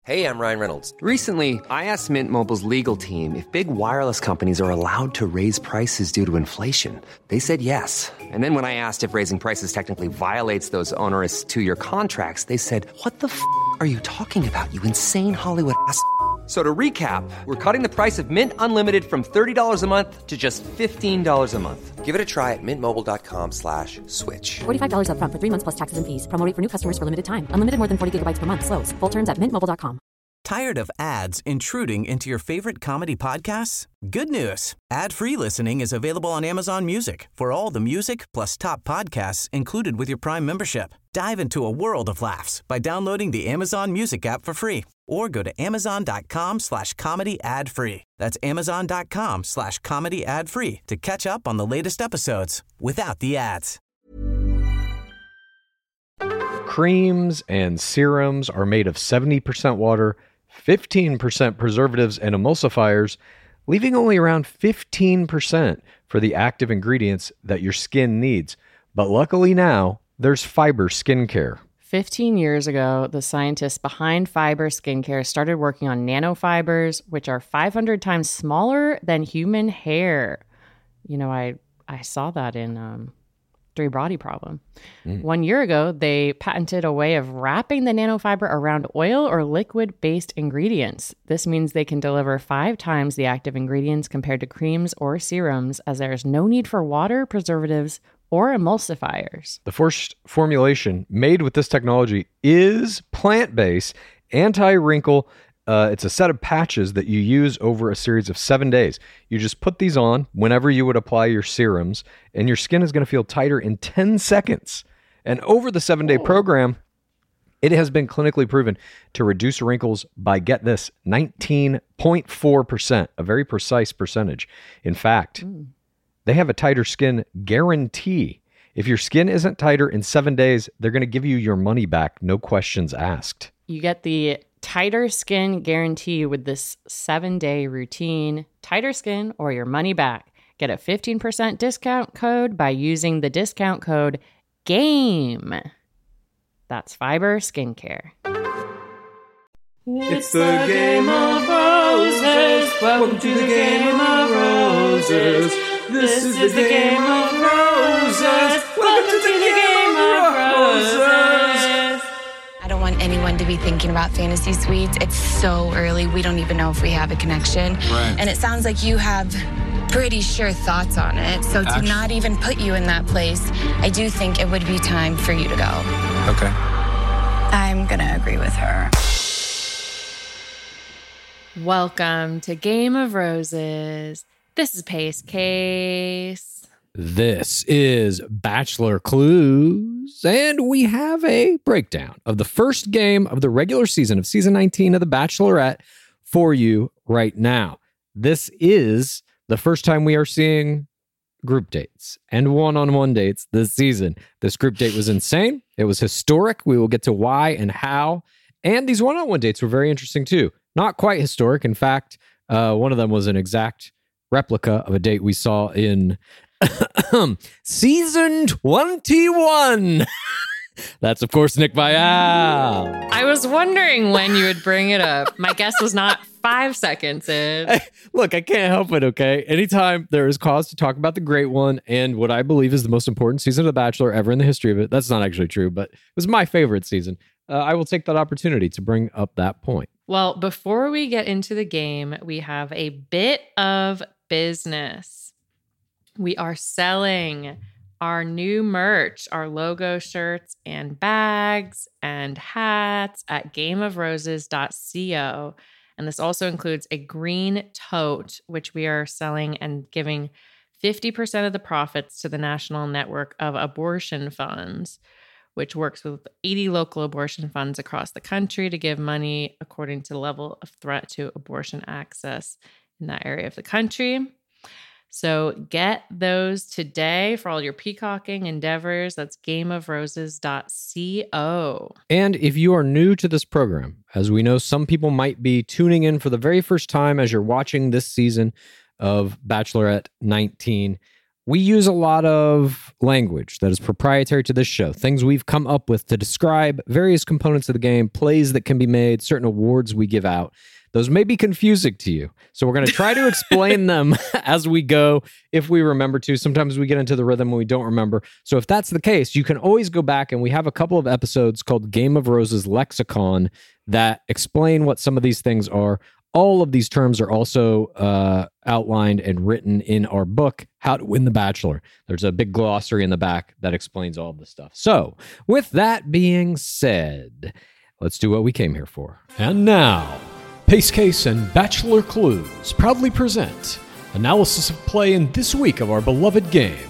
Hey, I'm Ryan Reynolds. Recently, I asked Mint Mobile's legal team if big wireless companies are allowed to raise prices due to inflation. They said yes. And then when I asked if raising prices technically violates those onerous two-year contracts, they said, "What the f*** are you talking about, you insane Hollywood ass?" So to recap, we're cutting the price of Mint Unlimited from $30 a month to just $15 a month. Give it a try at mintmobile.com/switch. $45 up front for 3 months plus taxes and fees. Promo rate for new customers for limited time. Unlimited more than 40 gigabytes per month. Slows full terms at mintmobile.com. Tired of ads intruding into your favorite comedy podcasts? Good news. Ad-free listening is available on Amazon Music for all the music plus top podcasts included with your Prime membership. Dive into a world of laughs by downloading the Amazon Music app for free or go to amazon.com/comedy ad-free. That's amazon.com/comedy ad-free to catch up on the latest episodes without the ads. Creams and serums are made of 70% water, 15% preservatives and emulsifiers, leaving only around 15% for the active ingredients that your skin needs. But luckily now, there's Fiber Skincare. 15 years ago, the scientists behind Fiber Skincare started working on nanofibers, which are 500 times smaller than human hair. You know, I saw that in Three Body Problem. 1 year ago, they patented a way of wrapping the nanofiber around oil or liquid-based ingredients. This means they can deliver 5 times the active ingredients compared to creams or serums, as there is no need for water, preservatives, or emulsifiers. The first formulation made with this technology is plant-based, anti-wrinkle. It's a set of patches that you use over a series of 7 days. You just put these on whenever you would apply your serums, and your skin is going to feel tighter in 10 seconds. And over the 7-day program, it has been clinically proven to reduce wrinkles by, get this, 19.4%, a very precise percentage. In fact, they have a tighter skin guarantee. If your skin isn't tighter in 7 days, they're going to give you your money back, no questions asked. You get the tighter skin guarantee with this 7-day routine. Tighter skin or your money back. Get a 15% discount code by using the discount code GAME. That's Fiber Skincare. It's the Game of Roses. Welcome to the Game of Roses. This is the Game of Roses. Welcome to the Game of Roses. I don't want anyone to be thinking about fantasy suites. It's so early. We don't even know if we have a connection. Right. And it sounds like you have pretty sure thoughts on it. So to not even put you in that place, I do think it would be time for you to go. Okay. I'm going to agree with her. Welcome to Game of Roses. This is Pace Case. This is Bachelor Clues, and we have a breakdown of the first game of the regular season of season 19 of The Bachelorette for you right now. This is the first time we are seeing group dates and one-on-one dates this season. This group date was insane. It was historic. We will get to why and how. And these one-on-one dates were very interesting too. Not quite historic. In fact, one of them was an exact replica of a date we saw in season 21. That's, of course, Nick Viall. I was wondering when you would bring it up. My guess was not 5 seconds in. Hey, look, I can't help it, okay? Anytime there is cause to talk about the great one and what I believe is the most important season of The Bachelor ever in the history of it, that's not actually true, but it was my favorite season. I will take that opportunity to bring up that point. Well, before we get into the game, we have a bit of business. We are selling our new merch, our logo shirts and bags and hats at gameofroses.co. And this also includes a green tote, which we are selling and giving 50% of the profits to the National Network of Abortion Funds, which works with 80 local abortion funds across the country to give money according to the level of threat to abortion access in that area of the country. So get those today for all your peacocking endeavors. That's gameofroses.co. And if you are new to this program, as we know, some people might be tuning in for the very first time as you're watching this season of Bachelorette 19, we use a lot of language that is proprietary to this show, things we've come up with to describe various components of the game, plays that can be made, certain awards we give out. Those may be confusing to you. So we're going to try to explain them as we go, if we remember to. Sometimes we get into the rhythm when we don't remember. So if that's the case, you can always go back, and we have a couple of episodes called Game of Roses Lexicon that explain what some of these things are. All of these terms are also outlined and written in our book, How to Win the Bachelor. There's a big glossary in the back that explains all of this stuff. So with that being said, let's do what we came here for. And now, Pace Case and Bachelor Clues proudly present analysis of play in this week of our beloved game.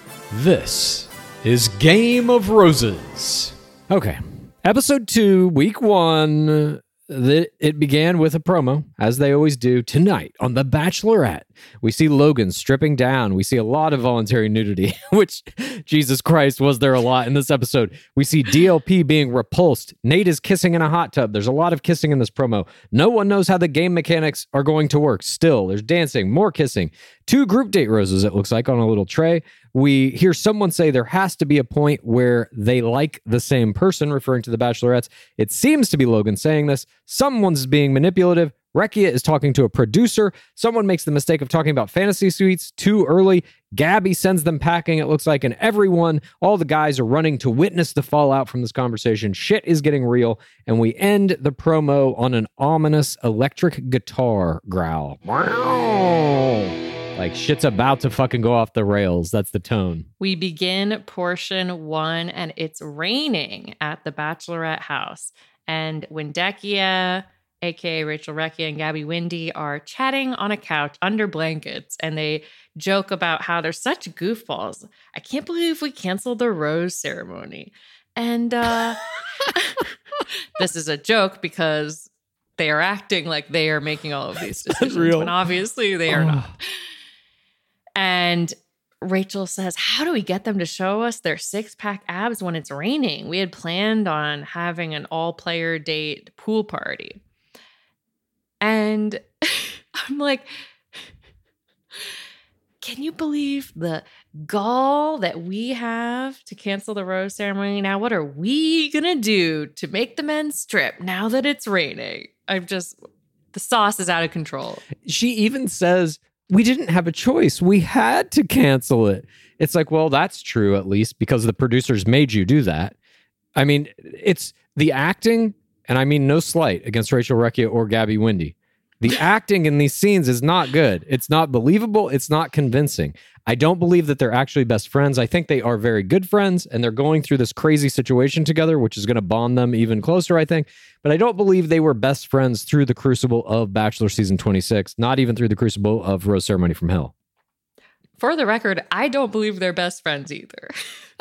This is Game of Roses. Okay. Episode 2, week 1. It began with a promo, as they always do, tonight on The Bachelorette. We see Logan stripping down. We see a lot of voluntary nudity, which, Jesus Christ, was there a lot in this episode. We see DLP being repulsed. Nate is kissing in a hot tub. There's a lot of kissing in this promo. No one knows how the game mechanics are going to work. Still, there's dancing, more kissing. 2 group date roses, it looks like, on a little tray. We hear someone say there has to be a point where they like the same person, referring to the Bachelorettes. It seems to be Logan saying this. Someone's being manipulative. Rekia is talking to a producer. Someone makes the mistake of talking about fantasy suites too early. Gabby sends them packing, it looks like, and everyone, all the guys are running to witness the fallout from this conversation. Shit is getting real, and we end the promo on an ominous electric guitar growl. Wow. Like, shit's about to fucking go off the rails. That's the tone. We begin portion 1, and it's raining at the Bachelorette house. And when Dekia, a.k.a. Rachel Rekia, and Gabby Windy are chatting on a couch under blankets, and they joke about how they're such goofballs. I can't believe we canceled the rose ceremony. And this is a joke because they are acting like they are making all of these decisions, when obviously they are not. And Rachel says, how do we get them to show us their 6-pack abs when it's raining? We had planned on having an all-player date pool party. And I'm like, can you believe the gall that we have to cancel the rose ceremony? Now, what are we going to do to make the men strip now that it's raining? The sauce is out of control. She even says, we didn't have a choice. We had to cancel it. It's like, well, that's true, at least, because the producers made you do that. I mean, it's the acting, and I mean no slight against Rachel Rekia or Gabby Windy. The acting in these scenes is not good. It's not believable. It's not convincing. I don't believe that they're actually best friends. I think they are very good friends, and they're going through this crazy situation together, which is going to bond them even closer, I think. But I don't believe they were best friends through the crucible of Bachelor Season 26, not even through the crucible of Rose Ceremony from Hell. For the record, I don't believe they're best friends either.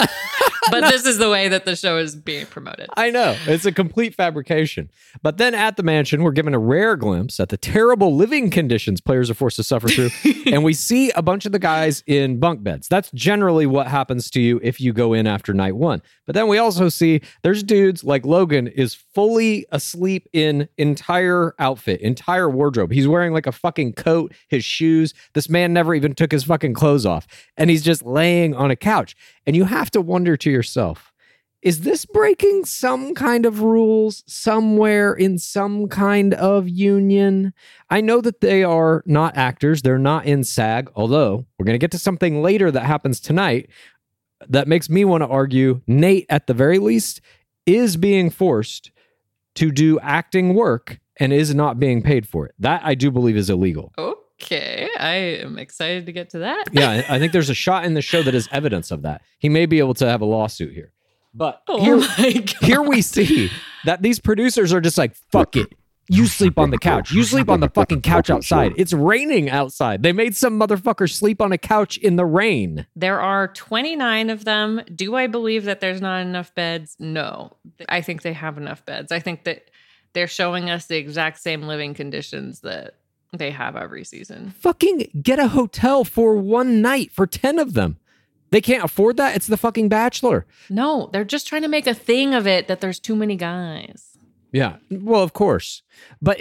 But no. This is the way that the show is being promoted. I know. It's a complete fabrication. But then at the mansion, we're given a rare glimpse at the terrible living conditions players are forced to suffer through. And we see a bunch of the guys in bunk beds. That's generally what happens to you if you go in after night 1. But then we also see there's dudes like Logan is fully asleep in entire outfit, entire wardrobe. He's wearing like a fucking coat, his shoes. This man never even took his fucking clothes off. And he's just laying on a couch. And you have to wonder to yourself, is this breaking some kind of rules somewhere in some kind of union? I know that they are not actors. They're not in SAG, although we're going to get to something later that happens tonight that makes me want to argue Nate, at the very least, is being forced to do acting work and is not being paid for it. That I do believe is illegal. Okay, I am excited to get to that. Yeah, I think there's a shot in the show that is evidence of that. He may be able to have a lawsuit here. But here we see that these producers are just like, fuck it. You sleep on the couch. You sleep on the fucking couch outside. It's raining outside. They made some motherfucker sleep on a couch in the rain. There are 29 of them. Do I believe that there's not enough beds? No. I think they have enough beds. I think that they're showing us the exact same living conditions that they have every season. Fucking get a hotel for one night for 10 of them. They can't afford that. It's the fucking Bachelor. No, they're just trying to make a thing of it that there's too many guys. Yeah, well, of course. But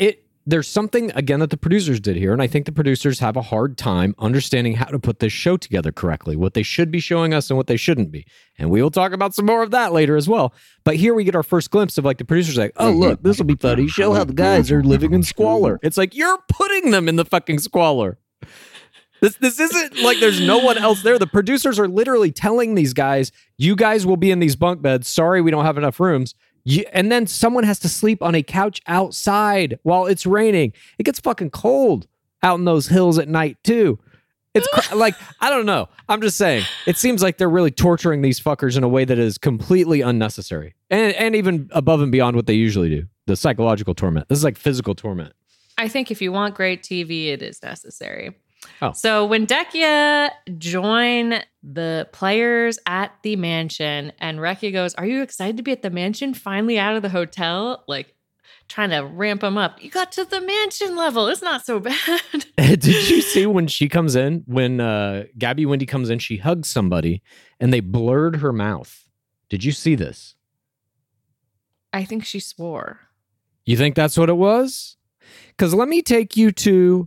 there's something, again, that the producers did here, and I think the producers have a hard time understanding how to put this show together correctly, what they should be showing us and what they shouldn't be. And we will talk about some more of that later as well. But here we get our first glimpse of like the producers like, oh, look, this will be funny. Show how the guys are living in squalor. It's like, you're putting them in the fucking squalor. This isn't like there's no one else there. The producers are literally telling these guys, you guys will be in these bunk beds. Sorry, we don't have enough rooms. And then someone has to sleep on a couch outside while it's raining. It gets fucking cold out in those hills at night, too. It's like, I don't know. I'm just saying. It seems like they're really torturing these fuckers in a way that is completely unnecessary. And even above and beyond what they usually do. The psychological torment. This is like physical torment. I think if you want great TV, it is necessary. Oh. So when Dekia join the players at the mansion and Rekia goes, are you excited to be at the mansion? Finally out of the hotel? Like trying to ramp them up. You got to the mansion level. It's not so bad. Did you see when she comes in, when Gabby Windey comes in, she hugs somebody and they blurred her mouth. Did you see this? I think she swore. You think that's what it was? Because let me take you to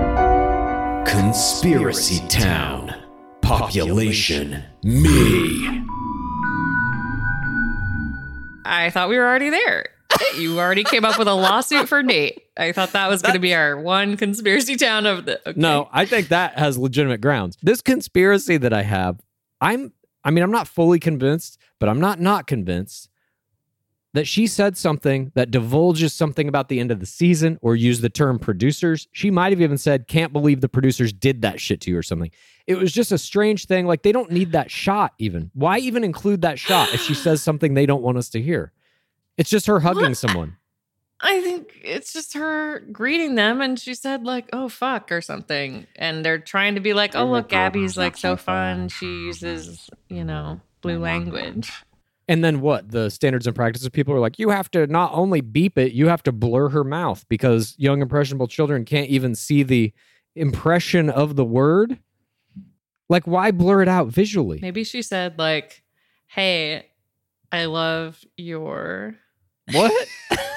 Conspiracy Town. Population me. I thought we were already there. You already came up with a lawsuit for Nate. I thought that was going to be our one conspiracy town of the... Okay. No, I think that has legitimate grounds. This conspiracy that I have, I'm not fully convinced, but I'm not convinced that she said something that divulges something about the end of the season or used the term producers. She might have even said, can't believe the producers did that shit to you or something. It was just a strange thing. Like, they don't need that shot even. Why even include that shot if she says something they don't want us to hear? It's just her hugging someone. I think it's just her greeting them, and she said like, oh, fuck, or something. And they're trying to be like, oh, look, Gabby's like so fun. She uses, blue language. And then what? The standards and practices people are like, you have to not only beep it, you have to blur her mouth because young impressionable children can't even see the impression of the word. Like, why blur it out visually? Maybe she said like, hey, I love your... What?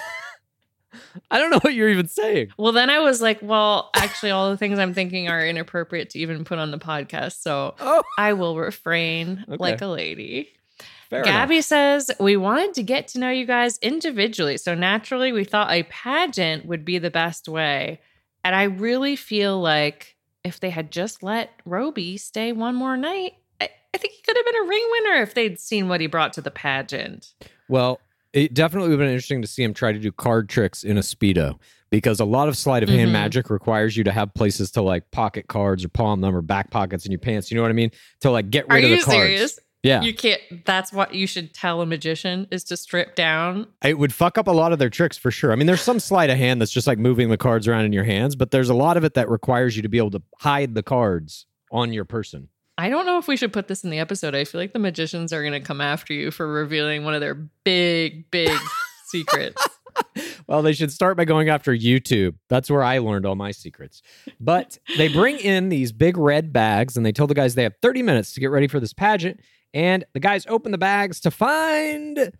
I don't know what you're even saying. Well, then I was like, well, actually, all the things I'm thinking are inappropriate to even put on the podcast. So I will refrain like a lady. Fair Gabby enough. says, we wanted to get to know you guys individually. So naturally, we thought a pageant would be the best way. And I really feel like if they had just let Roby stay one more night, I think he could have been a ring winner if they'd seen what he brought to the pageant. Well, it definitely would have been interesting to see him try to do card tricks in a Speedo because a lot of sleight of hand magic requires you to have places to like pocket cards or palm them or back pockets in your pants. You know what I mean? To like get rid of the cards. Are you serious? Yeah. You can't, that's what you should tell a magician is to strip down. It would fuck up a lot of their tricks for sure. I mean, there's some sleight of hand that's just like moving the cards around in your hands, but there's a lot of it that requires you to be able to hide the cards on your person. I don't know if we should put this in the episode. I feel like the magicians are going to come after you for revealing one of their big secrets. Well, they should start by going after YouTube. That's where I learned all my secrets. But they bring in these big red bags and they tell the guys they have 30 minutes to get ready for this pageant. And the guys open the bags to find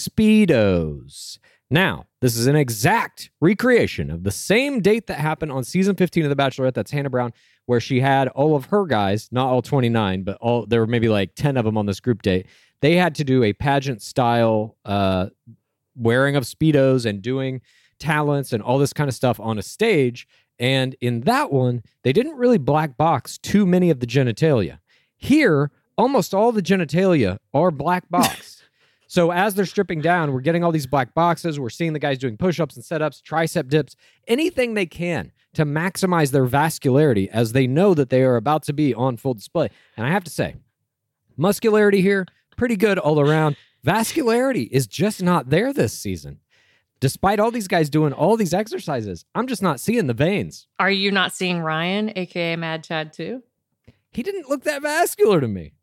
Speedos. Now, this is an exact recreation of the same date that happened on season 15 of The Bachelorette. That's Hannah Brown, where she had all of her guys, not all 29, but there were maybe like 10 of them on this group date. They had to do a pageant style wearing of Speedos and doing talents and all this kind of stuff on a stage. And in that one, they didn't really black box too many of the genitalia. Here, almost all the genitalia are black box. So as they're stripping down, we're getting all these black boxes. We're seeing the guys doing push-ups and setups, tricep dips, anything they can to maximize their vascularity as they know that they are about to be on full display. And I have to say, muscularity here, pretty good all around. Vascularity is just not there this season. Despite all these guys doing all these exercises, I'm just not seeing the veins. Are you not seeing Ryan, aka Mad Chad, too? He didn't look that vascular to me.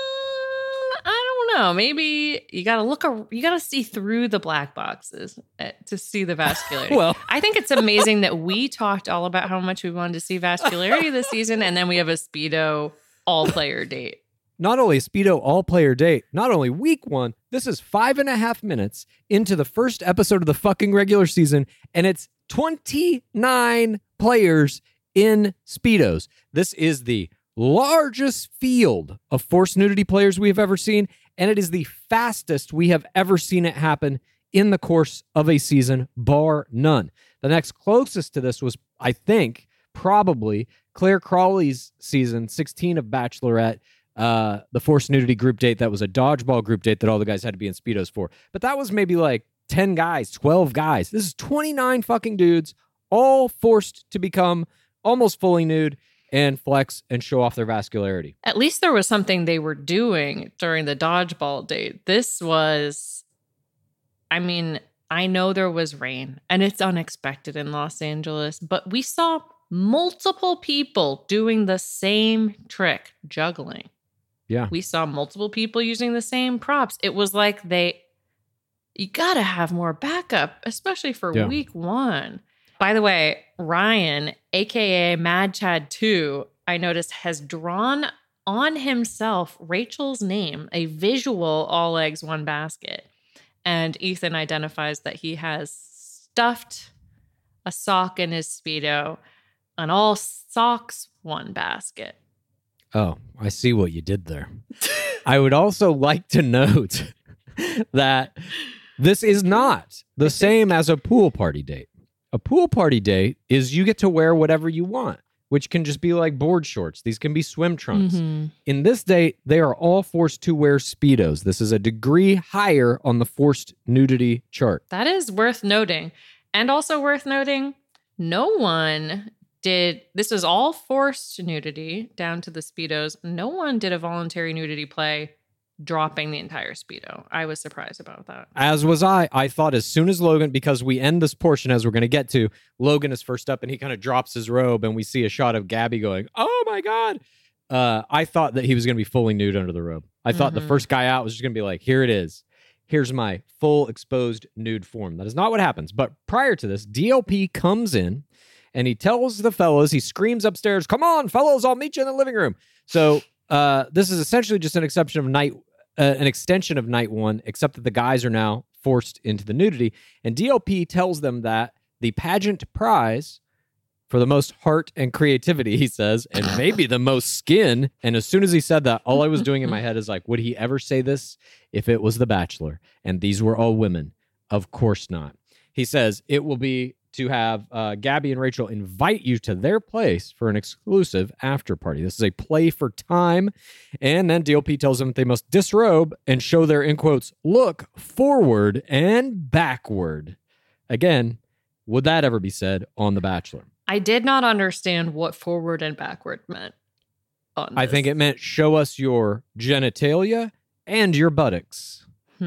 I don't know. Maybe you gotta see through the black boxes to see the vascularity. Well, I think it's amazing that we talked all about how much we wanted to see vascularity this season, and then we have a Speedo all-player date. Not only a Speedo all-player date, not only week one, this is 5.5 minutes into the first episode of the fucking regular season, and it's 29 players in Speedos. This is the largest field of forced nudity players we have ever seen, and it is the fastest we have ever seen it happen in the course of a season, bar none. The next closest to this was, I think, probably Claire Crawley's season 16 of Bachelorette, the forced nudity group date that was a dodgeball group date that all the guys had to be in Speedos for. But that was maybe like 10 guys, 12 guys. This is 29 fucking dudes, all forced to become almost fully nude and flex and show off their vascularity. At least there was something they were doing during the dodgeball date. This was, I mean, I know there was rain and it's unexpected in Los Angeles, but we saw multiple people doing the same trick, juggling. Yeah. We saw multiple people using the same props. It was like you got to have more backup, especially for week one. By the way, Ryan, aka Mad Chad 2, I noticed has drawn on himself Rachel's name, a visual all eggs, one basket. And Ethan identifies that he has stuffed a sock in his Speedo, an all socks, one basket. Oh, I see what you did there. I would also like to note that this is not the same as a pool party date. A pool party date is you get to wear whatever you want, which can just be like board shorts. These can be swim trunks. Mm-hmm. In this date, they are all forced to wear Speedos. This is a degree higher on the forced nudity chart. That is worth noting. And also worth noting, no one did, this was all forced nudity down to the Speedos. No one did a voluntary nudity play dropping the entire Speedo. I was surprised about that. As was I. I thought as soon as Logan, because we end this portion as we're going to get to, Logan is first up and he kind of drops his robe and we see a shot of Gabby going, oh my God. I thought that he was going to be fully nude under the robe. I thought the first guy out was just going to be like, here it is. Here's my full exposed nude form. That is not what happens. But prior to this, DLP comes in and he tells the fellas, he screams upstairs, come on, fellas, I'll meet you in the living room. So this is essentially just an exception of an extension of night one, except that the guys are now forced into the nudity. And DLP tells them that the pageant prize for the most heart and creativity, he says, and maybe the most skin. And as soon as he said that, all I was doing in my head is like, would he ever say this if it was The Bachelor? And these were all women. Of course not. He says it will be to have Gabby and Rachel invite you to their place for an exclusive after party. This is a play for time. And then DLP tells them they must disrobe and show their, in quotes, look forward and backward. Again, would that ever be said on The Bachelor? I did not understand what forward and backward meant. I think it meant show us your genitalia and your buttocks.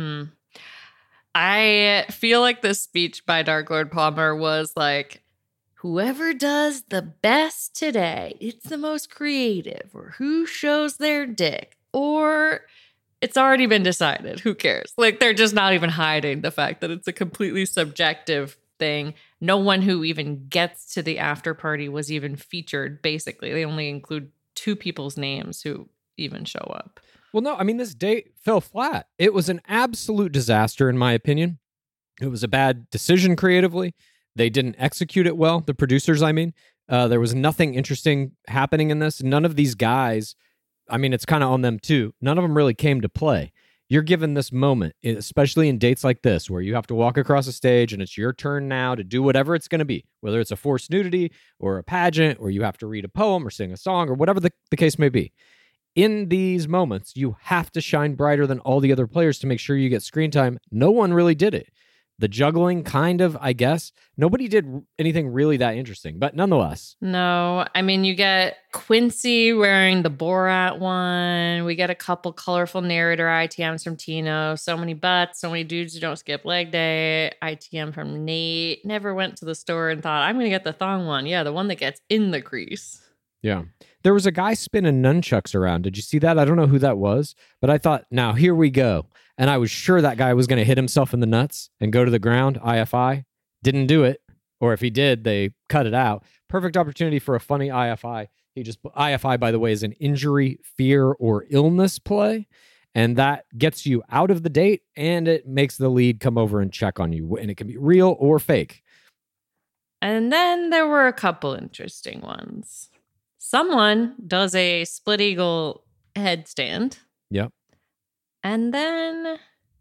I feel like this speech by Dark Lord Palmer was like, whoever does the best today, it's the most creative, or who shows their dick, or it's already been decided. Who cares? Like, they're just not even hiding the fact that it's a completely subjective thing. No one who even gets to the after party was even featured, basically. They only include 2 people's names who even show up. Well, no, I mean, this date fell flat. It was an absolute disaster, in my opinion. It was a bad decision creatively. They didn't execute it well, the producers, I mean. There was nothing interesting happening in this. None of these guys, I mean, it's kind of on them too. None of them really came to play. You're given this moment, especially in dates like this, where you have to walk across a stage and it's your turn now to do whatever it's going to be, whether it's a forced nudity or a pageant, or you have to read a poem or sing a song or whatever the case may be. In these moments, you have to shine brighter than all the other players to make sure you get screen time. No one really did it. The juggling, kind of, I guess. Nobody did anything really that interesting, but nonetheless. No, I mean, you get Quincy wearing the Borat one. We get a couple colorful narrator ITMs from Tino. So many butts, so many dudes who don't skip leg day. ITM from Nate. Never went to the store and thought, I'm going to get the thong one. Yeah, the one that gets in the crease. Yeah. There was a guy spinning nunchucks around. Did you see that? I don't know who that was, but I thought, now here we go. And I was sure that guy was going to hit himself in the nuts and go to the ground, IFI. Didn't do it. Or if he did, they cut it out. Perfect opportunity for a funny IFI. IFI, by the way, is an injury, fear, or illness play. And that gets you out of the date, and it makes the lead come over and check on you. And it can be real or fake. And then there were a couple interesting ones. Someone does a split eagle headstand. Yep. And then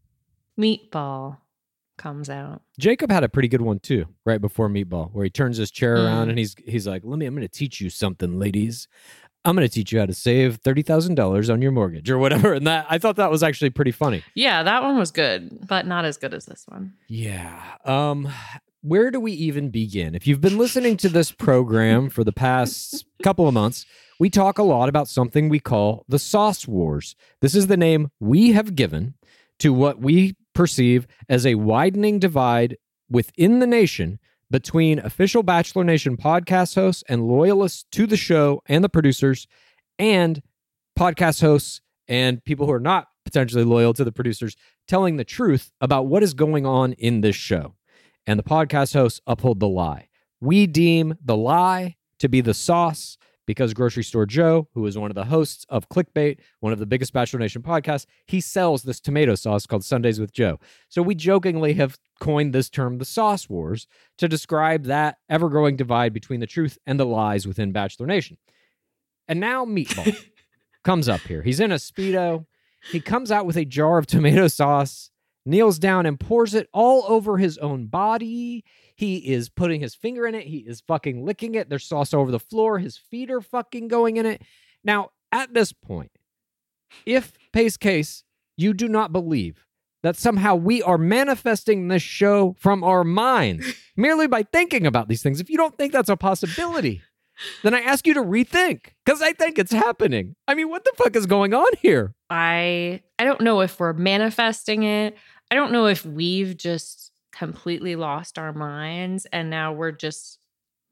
Meatball comes out. Jacob had a pretty good one too, right before Meatball, where he turns his chair around and he's like, I'm going to teach you something, ladies. I'm going to teach you how to save $30,000 on your mortgage or whatever. And I thought that was actually pretty funny. Yeah, that one was good, but not as good as this one. Yeah. Where do we even begin? If you've been listening to this program for the past couple of months, we talk a lot about something we call the Sauce Wars. This is the name we have given to what we perceive as a widening divide within the nation between official Bachelor Nation podcast hosts and loyalists to the show and the producers, and podcast hosts and people who are not potentially loyal to the producers telling the truth about what is going on in this show. And the podcast hosts uphold the lie. We deem the lie to be the sauce because Grocery Store Joe, who is one of the hosts of Clickbait, one of the biggest Bachelor Nation podcasts, he sells this tomato sauce called Sundays with Joe. So we jokingly have coined this term the Sauce Wars to describe that ever-growing divide between the truth and the lies within Bachelor Nation. And now Meatball comes up here. He's in a Speedo. He comes out with a jar of tomato sauce, kneels down and pours it all over his own body. He is putting his finger in it. He is fucking licking it. There's sauce over the floor. His feet are fucking going in it. Now, at this point, if, Pace Case, you do not believe that somehow we are manifesting this show from our minds merely by thinking about these things, if you don't think that's a possibility, then I ask you to rethink, because I think it's happening. I mean, what the fuck is going on here? I don't know if we're manifesting it. I don't know if we've just completely lost our minds and now we're just,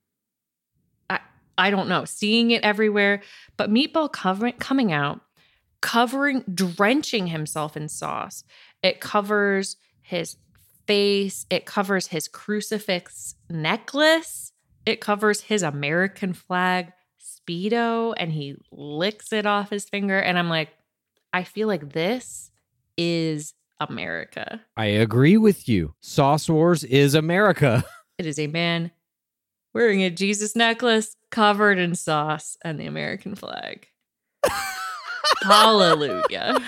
I don't know, seeing it everywhere. But Meatball coming out, drenching himself in sauce. It covers his face. It covers his crucifix necklace. It covers his American flag Speedo, and he licks it off his finger. And I'm like, I feel like this is America. I agree with you. Sauce Wars is America. It is a man wearing a Jesus necklace covered in sauce and the American flag. Hallelujah.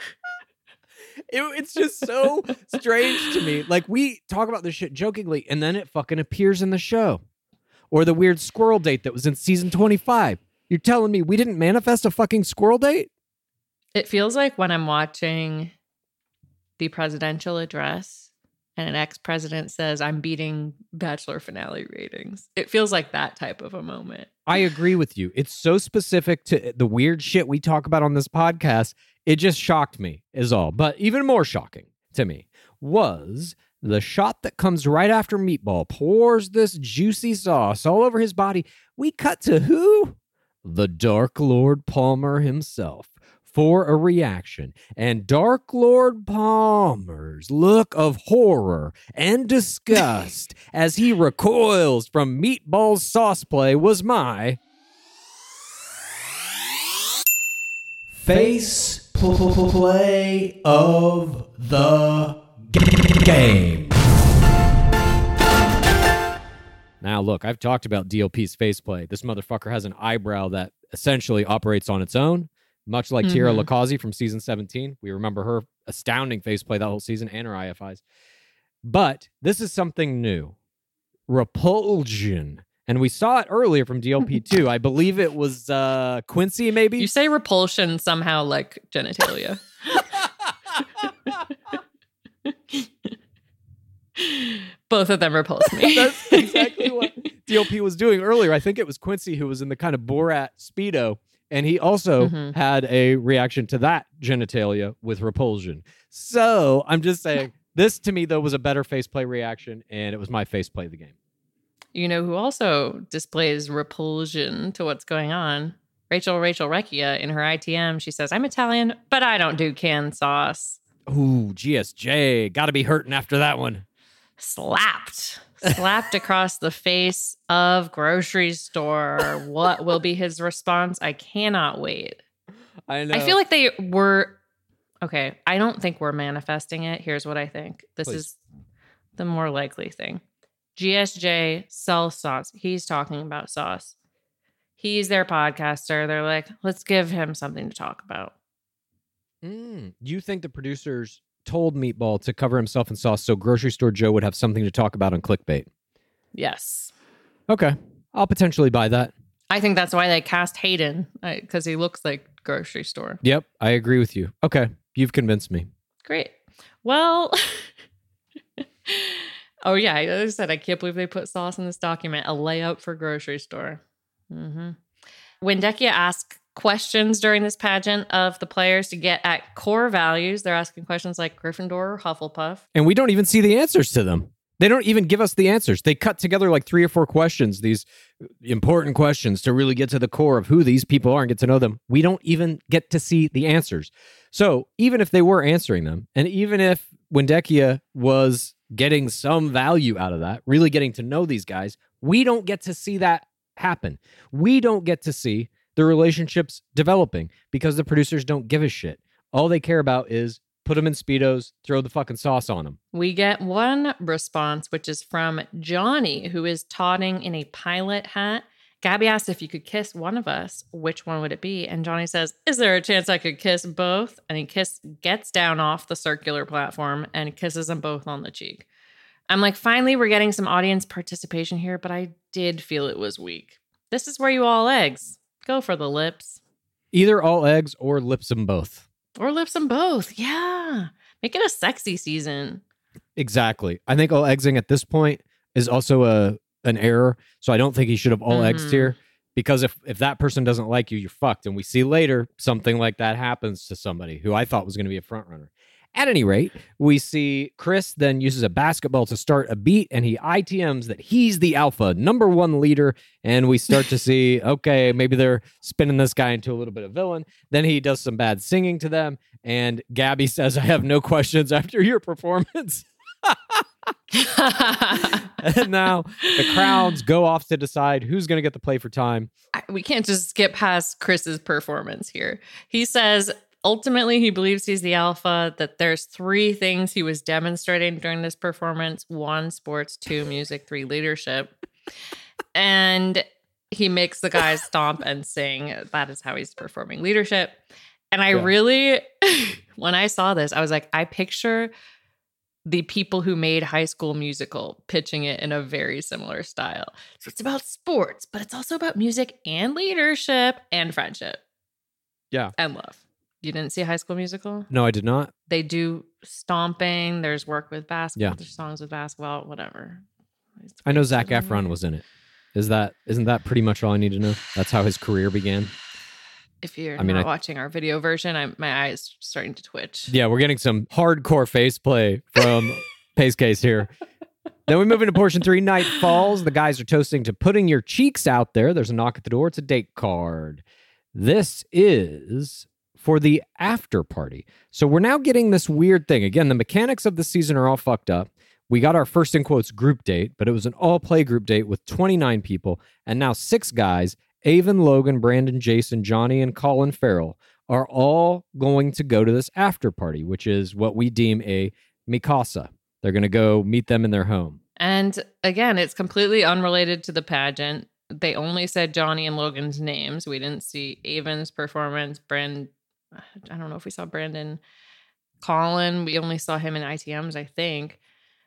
It's just so strange to me. Like, we talk about this shit jokingly, and then it fucking appears in the show. Or the weird squirrel date that was in season 25. You're telling me we didn't manifest a fucking squirrel date? It feels like when I'm watching the presidential address and an ex-president says, I'm beating Bachelor finale ratings. It feels like that type of a moment. I agree with you. It's so specific to the weird shit we talk about on this podcast. It just shocked me, is all. But even more shocking to me was the shot that comes right after Meatball pours this juicy sauce all over his body. We cut to who? The Dark Lord Palmer himself for a reaction. And Dark Lord Palmer's look of horror and disgust as he recoils from Meatball's sauce play was my face play of the game. Now, look, I've talked about DLP's faceplay. This motherfucker has an eyebrow that essentially operates on its own, much like Tira Lakazi from season 17. We remember her astounding faceplay that whole season and her IFIs. But this is something new. Repulsion. And we saw it earlier from DLP too. I believe it was Quincy, maybe? You say repulsion somehow like genitalia. Both of them repulse me. That's exactly what DLP was doing earlier. I think it was Quincy who was in the kind of Borat Speedo, and he also had a reaction to that genitalia with repulsion. So I'm just saying, this to me, though, was a better faceplay reaction, and it was my faceplay of the game. You know who also displays repulsion to what's going on? Rachel Recchia in her ITM. She says, I'm Italian, but I don't do canned sauce. Ooh, GSJ. Got to be hurting after that one. Slapped across the face of Grocery Store. What will be his response? I cannot wait. I know. I feel like they were... Okay, I don't think we're manifesting it. Here's what I think. This is the more likely thing. GSJ sells sauce. He's talking about sauce. He's their podcaster. They're like, let's give him something to talk about. You think the producers told Meatball to cover himself in sauce so Grocery Store Joe would have something to talk about on clickbait? Yes. Okay. I'll potentially buy that. I think that's why they cast Hayden, because he looks like Grocery Store. Yep. I agree with you. Okay. You've convinced me. Great. Well, oh yeah, like I said, I can't believe they put sauce in this document. A layout for Grocery Store. Mm-hmm. When Dekia asks questions during this pageant of the players to get at core values, they're asking questions like Gryffindor or Hufflepuff. And we don't even see the answers to them. They don't even give us the answers. They cut together like 3 or 4 questions, these important questions to really get to the core of who these people are and get to know them. We don't even get to see the answers. So even if they were answering them, and even if Wendekia was getting some value out of that, really getting to know these guys, we don't get to see that happen. We don't get to see the relationships developing because the producers don't give a shit. All they care about is put them in Speedos, throw the fucking sauce on them. We get one response, which is from Johnny, who is totting in a pilot hat. Gabby asked if you could kiss one of us, which one would it be? And Johnny says, is there a chance I could kiss both? And he gets down off the circular platform and kisses them both on the cheek. I'm like, finally, we're getting some audience participation here, but I did feel it was weak. This is where you all eggs. Go for the lips. Either all eggs or lips them both. Or lips them both. Yeah. Make it a sexy season. Exactly. I think all eggsing at this point is also an error. So I don't think he should have all eggs here. Because if that person doesn't like you, you're fucked. And we see later something like that happens to somebody who I thought was going to be a front runner. At any rate, we see Chris then uses a basketball to start a beat, and he ITMs that he's the alpha, number 1 leader, and we start to see, okay, maybe they're spinning this guy into a little bit of villain. Then he does some bad singing to them, and Gabby says, I have no questions after your performance. And now the crowds go off to decide who's going to get the play for time. We can't just skip past Chris's performance here. He says, ultimately, he believes he's the alpha, that there's 3 things he was demonstrating during this performance. 1, sports. 2, music. 3, leadership. And he makes the guys stomp and sing. That is how he's performing leadership. And I really, when I saw this, I was like, I picture the people who made High School Musical pitching it in a very similar style. So it's about sports, but it's also about music and leadership and friendship. Yeah. And love. You didn't see High School Musical? No, I did not. They do stomping. There's work with basketball. Yeah. There's songs with basketball. Whatever. I know Zac Efron was in it. Isn't that pretty much all I need to know? That's how his career began. If you're not watching our video version, my eyes starting to twitch. Yeah, we're getting some hardcore face play from Pace Case here. Then we move into portion 3. Night falls. The guys are toasting to putting your cheeks out there. There's a knock at the door. It's a date card. This is for the after party. So we're now getting this weird thing. Again, the mechanics of the season are all fucked up. We got our first, in quotes, group date, but it was an all-play group date with 29 people, and now 6 guys, Avon, Logan, Brandon, Jason, Johnny, and Colin Farrell, are all going to go to this after party, which is what we deem a mikasa. They're going to go meet them in their home. And again, it's completely unrelated to the pageant. They only said Johnny and Logan's names. We didn't see Avon's performance. I don't know if we saw Brandon. Colin, we only saw him in ITMs, I think.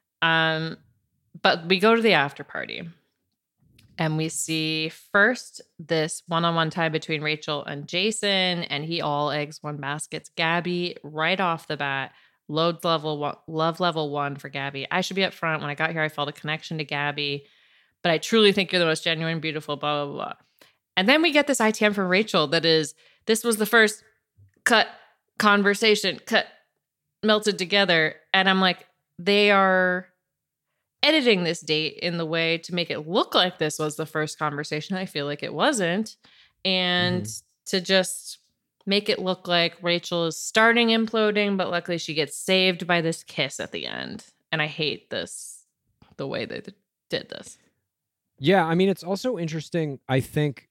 But we go to the after party. And we see first this one-on-one tie between Rachel and Jason, and he all eggs one basket's Gabby right off the bat. Love level 1 for Gabby. I should be up front. When I got here, I felt a connection to Gabby, but I truly think you're the most genuine, beautiful, blah, blah, blah. And then we get this ITM from Rachel that is, this was the first cut conversation, melted together. And I'm like, they are editing this date in the way to make it look like this was the first conversation. I feel like it wasn't. And to just make it look like Rachel is starting imploding, but luckily she gets saved by this kiss at the end. And I hate this, the way they did this. Yeah, I mean, it's also interesting, I think,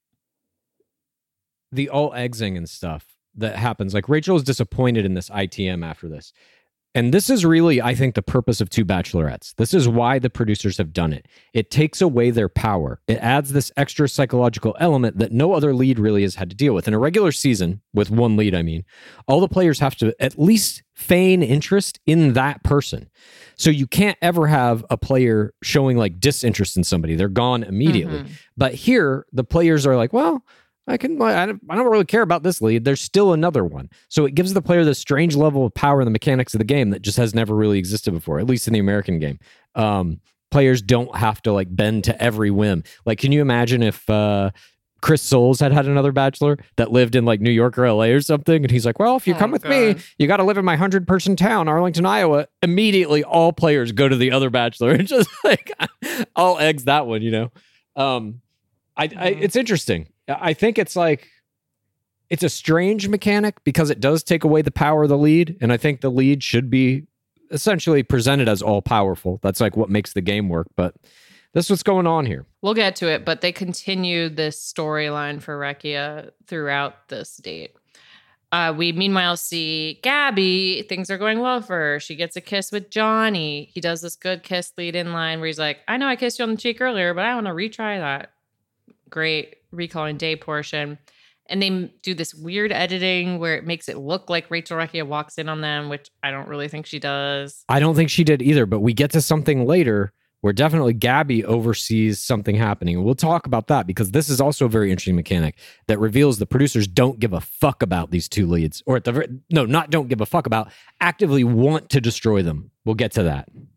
the all eggsing and stuff that happens. Like, Rachel is disappointed in this ITM after this. And this is really, I think, the purpose of Two Bachelorettes. This is why the producers have done it. It takes away their power. It adds this extra psychological element that no other lead really has had to deal with. In a regular season, with one lead, I mean, all the players have to at least feign interest in that person. So you can't ever have a player showing like disinterest in somebody. They're gone immediately. But here, the players are like, well, I don't really care about this lead. There's still another one. So it gives the player this strange level of power in the mechanics of the game that just has never really existed before, at least in the American game. Players don't have to like bend to every whim. Like, can you imagine if Chris Soules had another bachelor that lived in like New York or LA or something? And he's like, well, if you come with me, you got to live in my 100-person town, Arlington, Iowa. Immediately, all players go to the other bachelor and just like all eggs that one, you know? It's interesting. I think it's a strange mechanic because it does take away the power of the lead. And I think the lead should be essentially presented as all powerful. That's like what makes the game work. But that's what's going on here. We'll get to it, but they continue this storyline for Recchia throughout this date. We meanwhile see Gabby. Things are going well for her. She gets a kiss with Johnny. He does this good kiss lead-in line where he's like, I know I kissed you on the cheek earlier, but I want to retry that. Great recalling day portion. And they do this weird editing where it makes it look like Rachel Recchia walks in on them, which I don't really think she does. I don't think she did either, but we get to something later where definitely Gabby oversees something happening. And we'll talk about that because this is also a very interesting mechanic that reveals the producers don't give a fuck about these two leads. Or don't give a fuck about, actively want to destroy them. We'll get to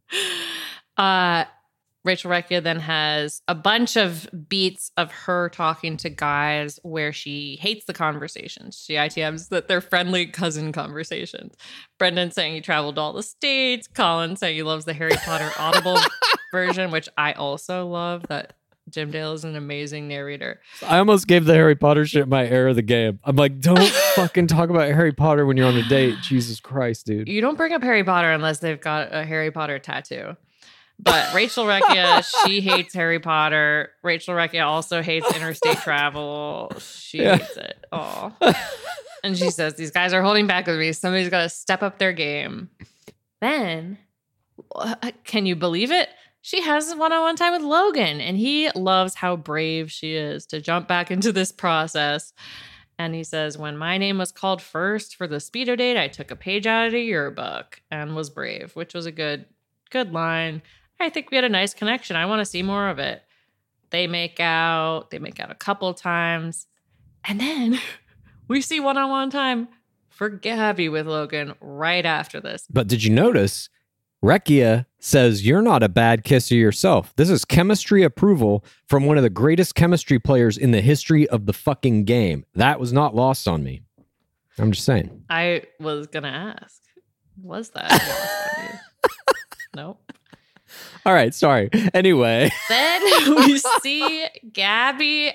that. Rachel Recchia then has a bunch of beats of her talking to guys where she hates the conversations. She ITMs that they're friendly cousin conversations. Brendan saying he traveled to all the states. Colin saying he loves the Harry Potter Audible version, which I also love. That Jim Dale is an amazing narrator. I almost gave the Harry Potter shit my error of the game. I'm like, don't fucking talk about Harry Potter when you're on a date. Jesus Christ, dude. You don't bring up Harry Potter unless they've got a Harry Potter tattoo. But Rachel Recchia, she hates Harry Potter. Rachel Recchia also hates interstate travel. She hates it. Oh. And she says, these guys are holding back with me. Somebody's got to step up their game. Then, can you believe it? She has one-on-one time with Logan. And he loves how brave she is to jump back into this process. And he says, when my name was called first for the speedo date, I took a page out of your book and was brave, which was a good line. I think we had a nice connection. I want to see more of it. They make out a couple times. And then we see one-on-one time for Gabby with Logan right after this. But did you notice Recchia says you're not a bad kisser yourself? This is chemistry approval from one of the greatest chemistry players in the history of the fucking game. That was not lost on me. I'm just saying. I was going to ask, was that lost on you? Nope. All right, sorry. Anyway. Then we see Gabby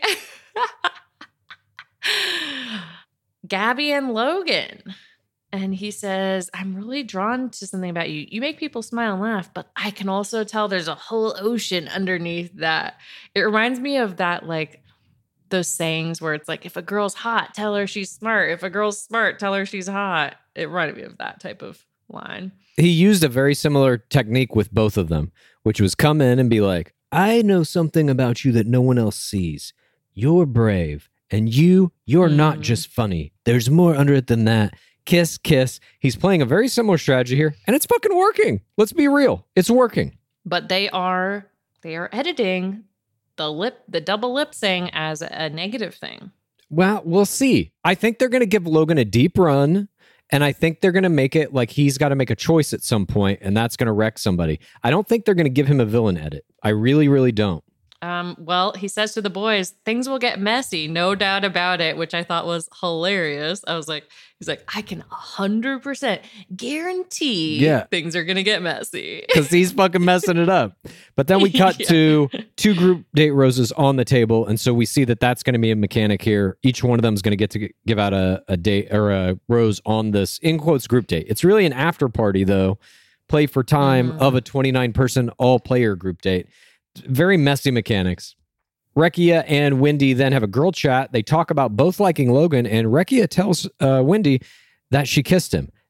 and Logan. And he says, I'm really drawn to something about you. You make people smile and laugh, but I can also tell there's a whole ocean underneath that. It reminds me of that, like, those sayings where it's like, if a girl's hot, tell her she's smart. If a girl's smart, tell her she's hot. It reminded me of that type of line. He used a very similar technique with both of them, which was come in and be like, I know something about you that no one else sees. You're brave. And you're not just funny. There's more under it than that. Kiss, kiss. He's playing a very similar strategy here, and it's fucking working. Let's be real. It's working. But they are editing the double lip saying as a negative thing. Well, we'll see. I think they're going to give Logan a deep run. And I think they're going to make it like he's got to make a choice at some point, and that's going to wreck somebody. I don't think they're going to give him a villain edit. I really, really don't. Well, he says to the boys, things will get messy, no doubt about it, which I thought was hilarious. I was like, he's like, I can 100% guarantee things are going to get messy. Because he's fucking messing it up. But then we cut to two group date roses on the table. And so we see that that's going to be a mechanic here. Each one of them is going to get to give out a date or a rose on this, in quotes, group date. It's really an after party, though. Play for time of a 29-person all-player group date. Very messy mechanics. Recchia and Wendy then have a girl chat. They talk about both liking Logan, and Recchia tells Wendy that she kissed him.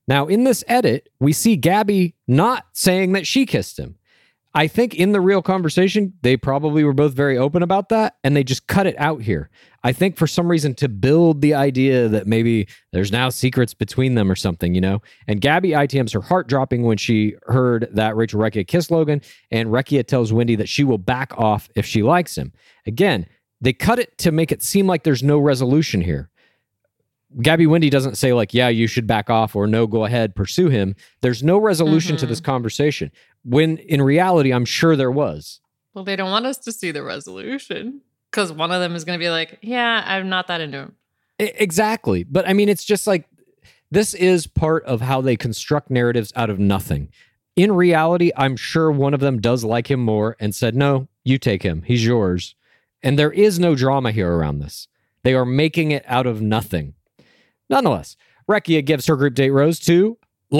Now, in this edit, we see Gabby not saying that she kissed him. I think in the real conversation, they probably were both very open about that, and they just cut it out here. I think for some reason to build the idea that maybe there's now secrets between them or something, you know? And Gabby ITMs her heart dropping when she heard that Rachel Recchia kissed Logan, and Recchia tells Wendy that she will back off if she likes him. Again, they cut it to make it seem like there's no resolution here. Gabby Wendy doesn't say like, yeah, you should back off, or no, go ahead, pursue him. There's no resolution to this conversation. When in reality, I'm sure there was. Well, they don't want us to see the resolution because one of them is going to be like, yeah, I'm not that into him. Exactly. But I mean, it's just like, this is part of how they construct narratives out of nothing. In reality, I'm sure one of them does like him more and said, no, you take him. He's yours. And there is no drama here around this. They are making it out of nothing. Nonetheless, Recchia gives her group date rose to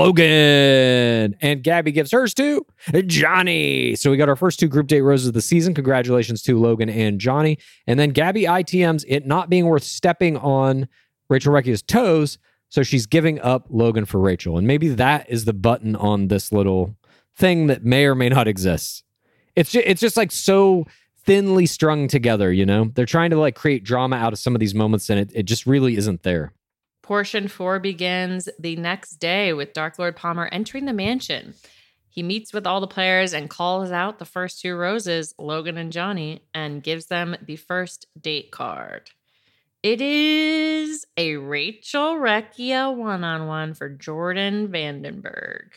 Logan, and Gabby gives hers to Johnny. So we got our first 2 group date roses of the season. Congratulations to Logan and Johnny. And then Gabby ITMs it not being worth stepping on Rachel Recchia's toes, so she's giving up Logan for Rachel. And maybe that is the button on this little thing that may or may not exist. It's just like so thinly strung together, you know? They're trying to like create drama out of some of these moments, and it just really isn't there. Portion 4 begins the next day with Dark Lord Palmer entering the mansion. He meets with all the players and calls out the first 2 roses, Logan and Johnny, and gives them the first date card. It is a Rachel Recchia one-on-one for Jordan Vandenberg.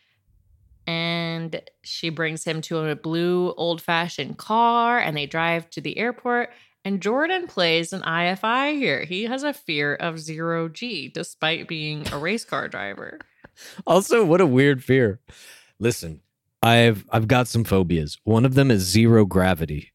And she brings him to a blue old-fashioned car, and they drive to the airport. And Jordan plays an IFI here. He has a fear of 0G, despite being a race car driver. Also, what a weird fear. Listen, I've got some phobias. One of them is zero gravity.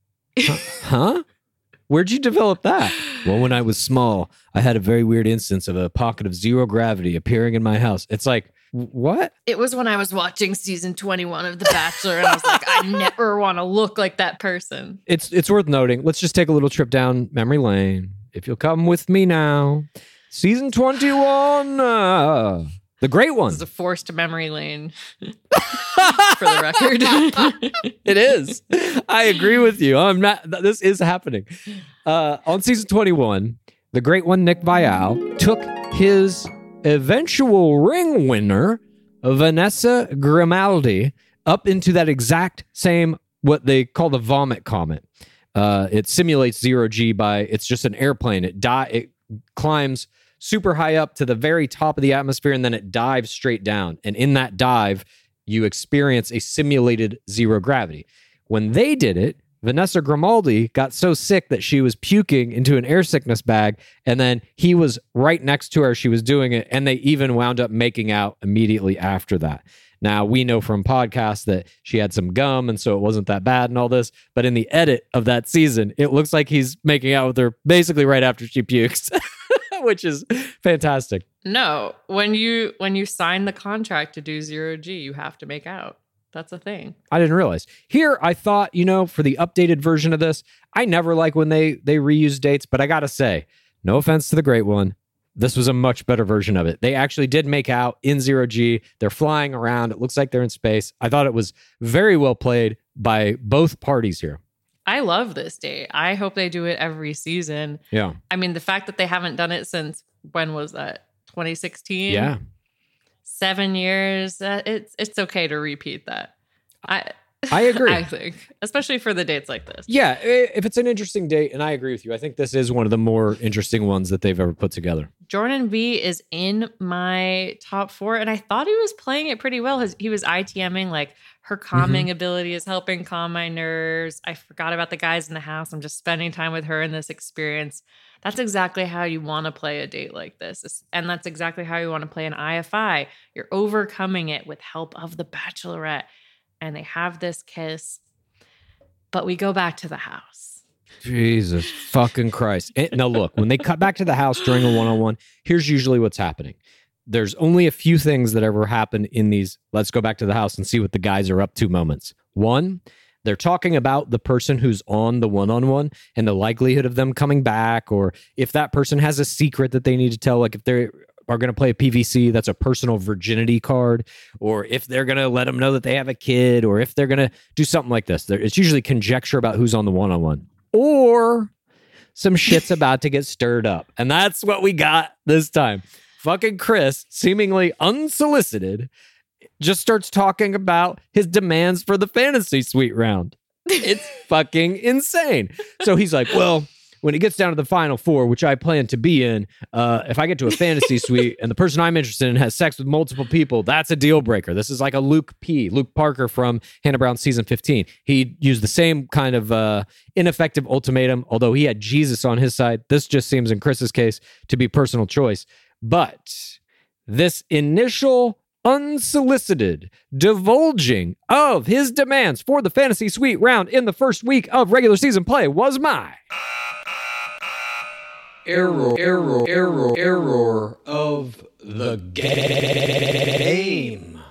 Huh? Where'd you develop that? Well, when I was small, I had a very weird instance of a pocket of zero gravity appearing in my house. It's like, what? It was when I was watching season 21 of The Bachelor, and I was like, I never want to look like that person. It's worth noting. Let's just take a little trip down memory lane. If you'll come with me now. Season 21. The great one. This is a forced memory lane for the record. It is. I agree with you. This is happening. On season 21, the great one, Nick Viall, took his eventual ring winner, Vanessa Grimaldi, up into that exact same, what they call the vomit comet. It simulates 0G by, it's just an airplane. It climbs super high up to the very top of the atmosphere, and then it dives straight down. And in that dive, you experience a simulated zero gravity. When they did it, Vanessa Grimaldi got so sick that she was puking into an air sickness bag, and then he was right next to her. She was doing it, and they even wound up making out immediately after that. Now, we know from podcasts that she had some gum, and so it wasn't that bad and all this, but in the edit of that season, it looks like he's making out with her basically right after she pukes, which is fantastic. No, when you sign the contract to do 0G, you have to make out. That's a thing. I didn't realize. Here, I thought, for the updated version of this, I never like when they reuse dates, but I gotta say, no offense to the great one, this was a much better version of it. They actually did make out in 0G. They're flying around. It looks like they're in space. I thought it was very well played by both parties here. I love this date. I hope they do it every season. Yeah. I mean, the fact that they haven't done it since, when was that? 2016? Yeah. 7 years. It's okay to repeat that. I agree. I think, especially for the dates like this. Yeah, if it's an interesting date, and I agree with you, I think this is one of the more interesting ones that they've ever put together. Jordan V is in my top 4, and I thought he was playing it pretty well. He was ITMing, like, her calming ability is helping calm my nerves. I forgot about the guys in the house. I'm just spending time with her in this experience. That's exactly how you want to play a date like this. And that's exactly how you want to play an IFI. You're overcoming it with help of the Bachelorette. And they have this kiss, but we go back to the house. Jesus fucking Christ. Now look, when they cut back to the house during a one-on-one, here's usually what's happening. There's only a few things that ever happen in these let's go back to the house and see what the guys are up to moments. One, they're talking about the person who's on the one-on-one and the likelihood of them coming back, or if that person has a secret that they need to tell, like if they are going to play a PVC, that's a personal virginity card, or if they're going to let them know that they have a kid, or if they're going to do something like this. It's usually conjecture about who's on the one-on-one, or some shit's about to get stirred up. And that's what we got this time. Fucking Chris, seemingly unsolicited, just starts talking about his demands for the fantasy suite round. It's fucking insane. So he's like, well, when it gets down to the final four, which I plan to be in, if I get to a fantasy suite and the person I'm interested in has sex with multiple people, that's a deal breaker. This is like a Luke Parker from Hannah Brown season 15. He used the same kind of ineffective ultimatum, although he had Jesus on his side. This just seems, in Chris's case, to be personal choice. But this initial unsolicited divulging of his demands for the fantasy suite round in the first week of regular season play was my error of the game.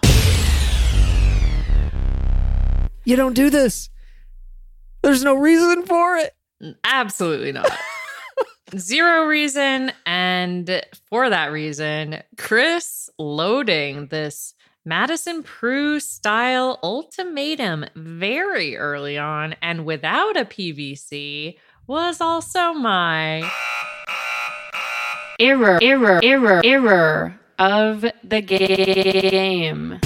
You don't do this. There's no reason for it. Absolutely not. Zero reason. And for that reason, Chris loading this Madison Prue style ultimatum very early on and without a PVC was also my error of the game.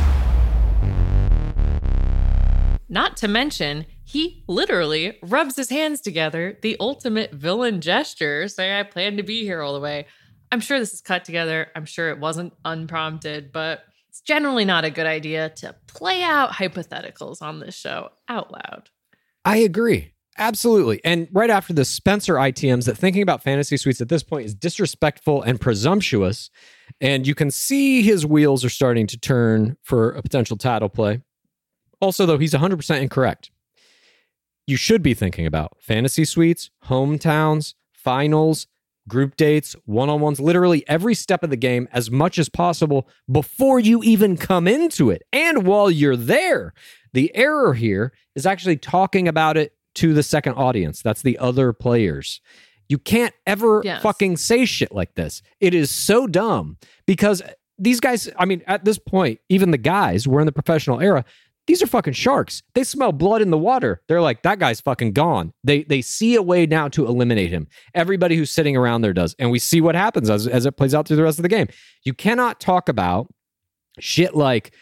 Not to mention, he literally rubs his hands together, the ultimate villain gesture, saying, I plan to be here all the way. I'm sure this is cut together. I'm sure it wasn't unprompted, but it's generally not a good idea to play out hypotheticals on this show out loud. I agree. Absolutely. And right after the Spencer ITMs, that thinking about fantasy suites at this point is disrespectful and presumptuous. And you can see his wheels are starting to turn for a potential title play. Also, though, he's 100% incorrect. You should be thinking about fantasy suites, hometowns, finals, group dates, one-on-ones, literally every step of the game as much as possible before you even come into it. And while you're there, the error here is actually talking about it to the second audience. That's the other players. You can't ever fucking say shit like this. It is so dumb because these guys, I mean, at this point, even the guys, we're in the professional era, these are fucking sharks. They smell blood in the water. They're like, that guy's fucking gone. They see a way now to eliminate him. Everybody who's sitting around there does. And we see what happens as it plays out through the rest of the game. You cannot talk about shit like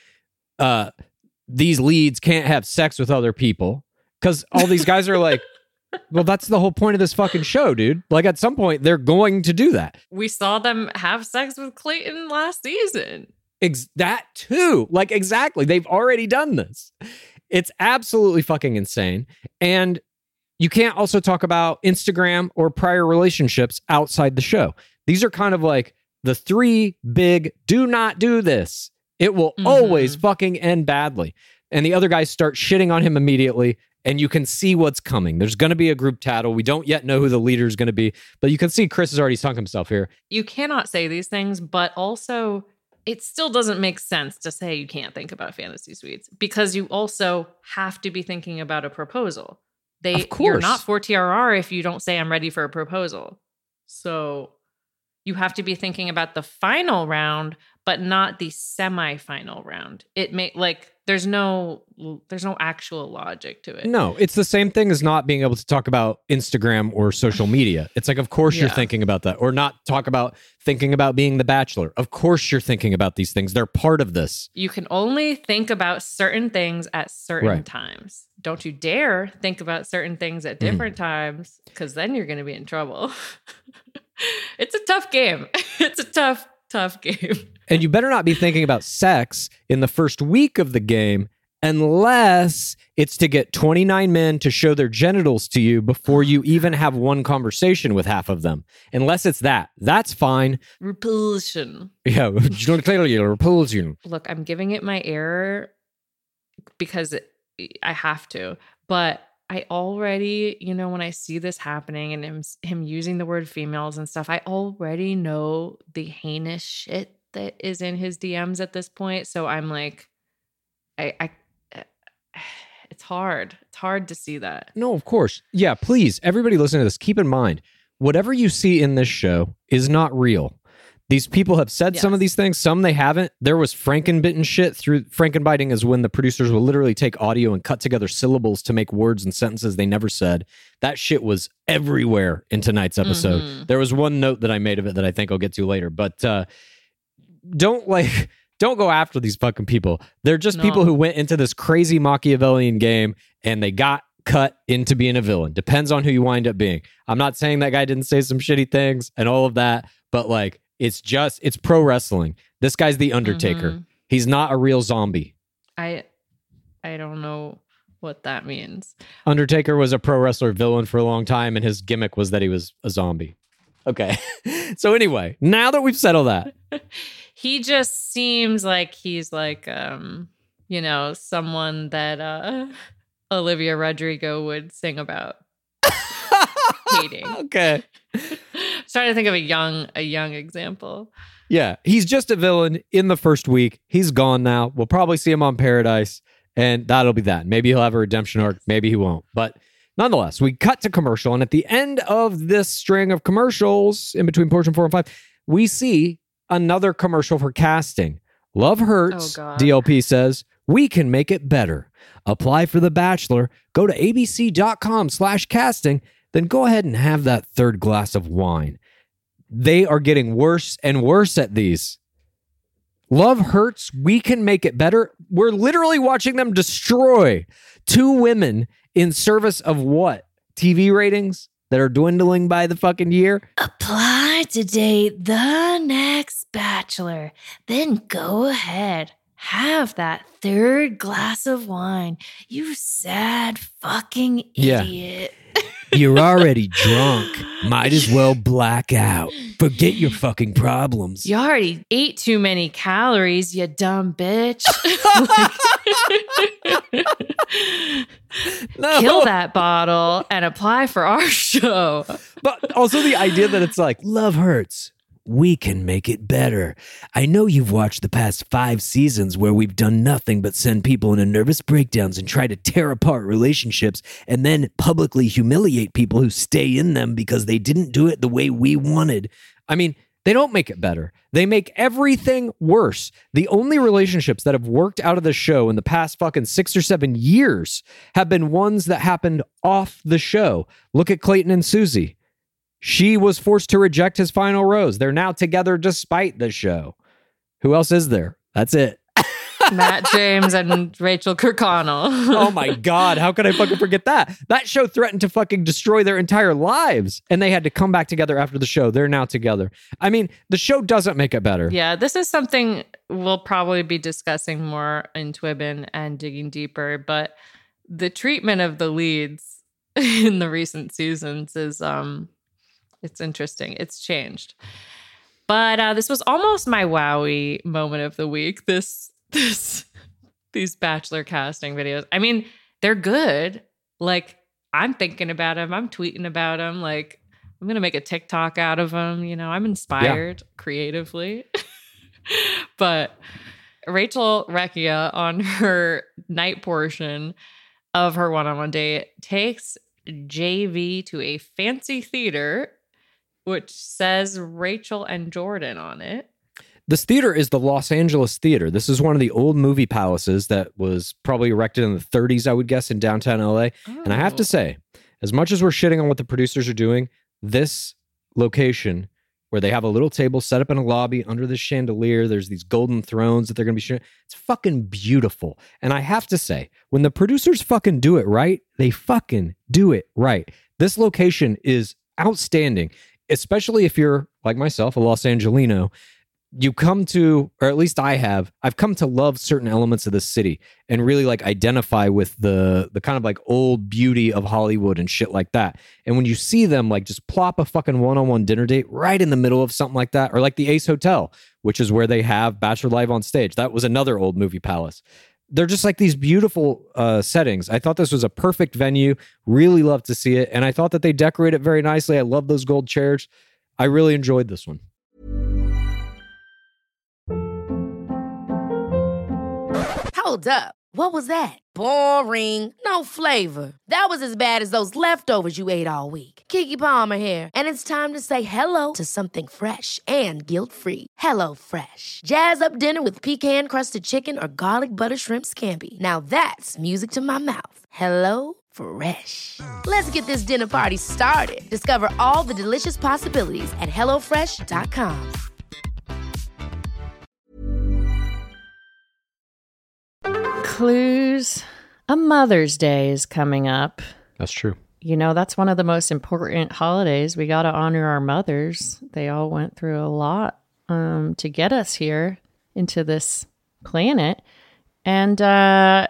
these leads can't have sex with other people because all these guys are like, well, that's the whole point of this fucking show, dude. Like at some point, they're going to do that. We saw them have sex with Clayton last season. That too. Like, exactly. They've already done this. It's absolutely fucking insane. And you can't also talk about Instagram or prior relationships outside the show. These are kind of like the three big do not do this. It will always fucking end badly. And the other guys start shitting on him immediately. And you can see what's coming. There's going to be a group tattle. We don't yet know who the leader is going to be. But you can see Chris has already sunk himself here. You cannot say these things, but also it still doesn't make sense to say you can't think about fantasy suites because you also have to be thinking about a proposal. Of course. You're not for TRR if you don't say I'm ready for a proposal. So you have to be thinking about the final round, but not the semi-final round. It may there's no actual logic to it. No, it's the same thing as not being able to talk about Instagram or social media. It's like, of course you're thinking about that, or not talk about thinking about being the Bachelor. Of course you're thinking about these things. They're part of this. You can only think about certain things at certain times. Don't you dare think about certain things at different times, because then you're going to be in trouble. It's a tough game. It's a tough game. And you better not be thinking about sex in the first week of the game unless it's to get 29 men to show their genitals to you before you even have one conversation with half of them. Unless it's that. That's fine. Repulsion. Yeah, repulsion. Look, I'm giving it my error because I have to. But I already, when I see this happening and him using the word females and stuff, I already know the heinous shit that is in his DMs at this point. So I'm like, it's hard. It's hard to see that. No, of course. Yeah, please, everybody listening to this, keep in mind, whatever you see in this show is not real. These people have said some of these things, some they haven't. There was Frankenbitten shit through Frankenbiting is when the producers will literally take audio and cut together syllables to make words and sentences they never said. That shit was everywhere in tonight's episode. There was one note that I made of it that I think I'll get to later, but don't go after these fucking people. They're just people who went into this crazy Machiavellian game and they got cut into being a villain. Depends on who you wind up being. I'm not saying that guy didn't say some shitty things and all of that, but like, it's pro wrestling. This guy's the Undertaker. He's not a real zombie. I don't know what that means. Undertaker was a pro wrestler villain for a long time, and his gimmick was that he was a zombie. Okay. So anyway, now that we've settled that. He just seems like he's like, someone that Olivia Rodrigo would sing about hating. Okay. Starting to think of a young example. Yeah, he's just a villain in the first week. He's gone now. We'll probably see him on Paradise, and that'll be that. Maybe he'll have a redemption arc. Maybe he won't. But nonetheless, we cut to commercial, and at the end of this string of commercials, in between portion 4 and 5, we see another commercial for casting. Love hurts, DLP says. We can make it better. Apply for The Bachelor. Go to abc.com/casting. Then go ahead and have that third glass of wine. They are getting worse and worse at these. Love hurts. We can make it better. We're literally watching them destroy 2 women in service of what? TV ratings that are dwindling by the fucking year? Apply to date the next Bachelor. Then go ahead. Have that third glass of wine. You sad fucking idiot. You're already drunk. Might as well black out. Forget your fucking problems. You already ate too many calories, you dumb bitch. Kill that bottle and apply for our show. But also the idea that it's like, love hurts. We can make it better. I know you've watched the past 5 seasons where we've done nothing but send people into nervous breakdowns and try to tear apart relationships and then publicly humiliate people who stay in them because they didn't do it the way we wanted. I mean, they don't make it better. They make everything worse. The only relationships that have worked out of the show in the past fucking 6 or 7 years have been ones that happened off the show. Look at Clayton and Susie. She was forced to reject his final rose. They're now together despite the show. Who else is there? That's it. Matt James and Rachel Kirkconnell. Oh my God. How could I fucking forget that? That show threatened to fucking destroy their entire lives. And they had to come back together after the show. They're now together. I mean, the show doesn't make it better. Yeah, this is something we'll probably be discussing more in Twibbin and digging deeper. But the treatment of the leads in the recent seasons is... it's interesting. It's changed. But this was almost my wowie moment of the week. These Bachelor casting videos. I mean, they're good. Like, I'm thinking about them. I'm tweeting about them. Like, I'm going to make a TikTok out of them. You know, I'm inspired creatively. But Rachel Recchia on her night portion of her one-on-one date takes JV to a fancy theater which says Rachel and Jordan on it. This theater is the Los Angeles Theater. This is one of the old movie palaces that was probably erected in the 30s, I would guess, in downtown LA. Oh. And I have to say, as much as we're shitting on what the producers are doing, this location where they have a little table set up in a lobby under the chandelier, there's these golden thrones that they're going to be showing. It's fucking beautiful. And I have to say, when the producers fucking do it right, they fucking do it right. This location is outstanding. Especially if you're, like myself, a Los Angelino, you come to, or at least I've come to love certain elements of this city and really like identify with the kind of like old beauty of Hollywood and shit like that. And when you see them like just plop a fucking one-on-one dinner date right in the middle of something like that, or like the Ace Hotel, which is where they have Bachelor Live on Stage. That was another old movie palace. They're just like these beautiful settings. I thought this was a perfect venue. Really loved to see it. And I thought that they decorate it very nicely. I love those gold chairs. I really enjoyed this one. Hold up. What was that? Boring. No flavor. That was as bad as those leftovers you ate all week. Keke Palmer here, and it's time to say hello to something fresh and guilt-free. Hello Fresh. Jazz up dinner with pecan-crusted chicken or garlic butter shrimp scampi. Now that's music to my mouth. Hello Fresh. Let's get this dinner party started. Discover all the delicious possibilities at hellofresh.com. Clues. A Mother's Day is coming up. That's true. You know, that's one of the most important holidays. We got to honor our mothers. They all went through a lot to get us here into this planet. And the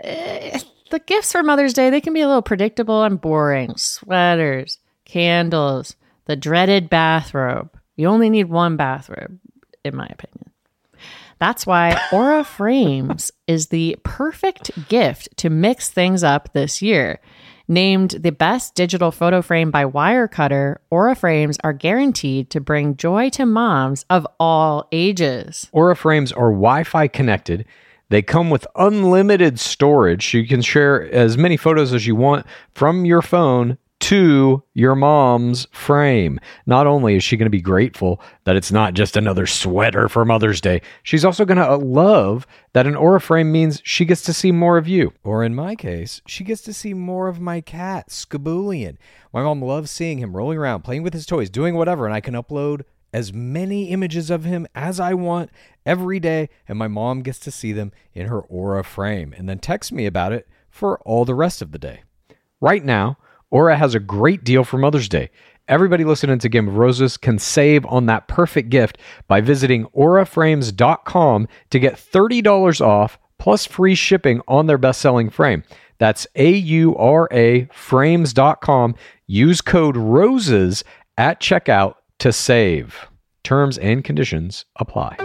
gifts for Mother's Day, they can be a little predictable and boring. Sweaters, candles, the dreaded bathrobe. You only need one bathrobe, in my opinion. That's why Aura Frames is the perfect gift to mix things up this year. Named the best digital photo frame by Wirecutter, Aura Frames are guaranteed to bring joy to moms of all ages. Aura Frames are Wi-Fi connected. They come with unlimited storage, so you can share as many photos as you want from your phone to your mom's frame. Not only is she going to be grateful that it's not just another sweater for Mother's Day, she's also going to love that an Aura frame means she gets to see more of you. Or in my case, she gets to see more of my cat, Skaboolian. My mom loves seeing him rolling around, playing with his toys, doing whatever, and I can upload as many images of him as I want every day, and my mom gets to see them in her Aura frame and then text me about it for all the rest of the day. Right now, Aura has a great deal for Mother's Day. Everybody listening to Game of Roses can save on that perfect gift by visiting auraframes.com to get $30 off plus free shipping on their best-selling frame. That's AURA frames.com. Use code ROSES at checkout to save. Terms and conditions apply.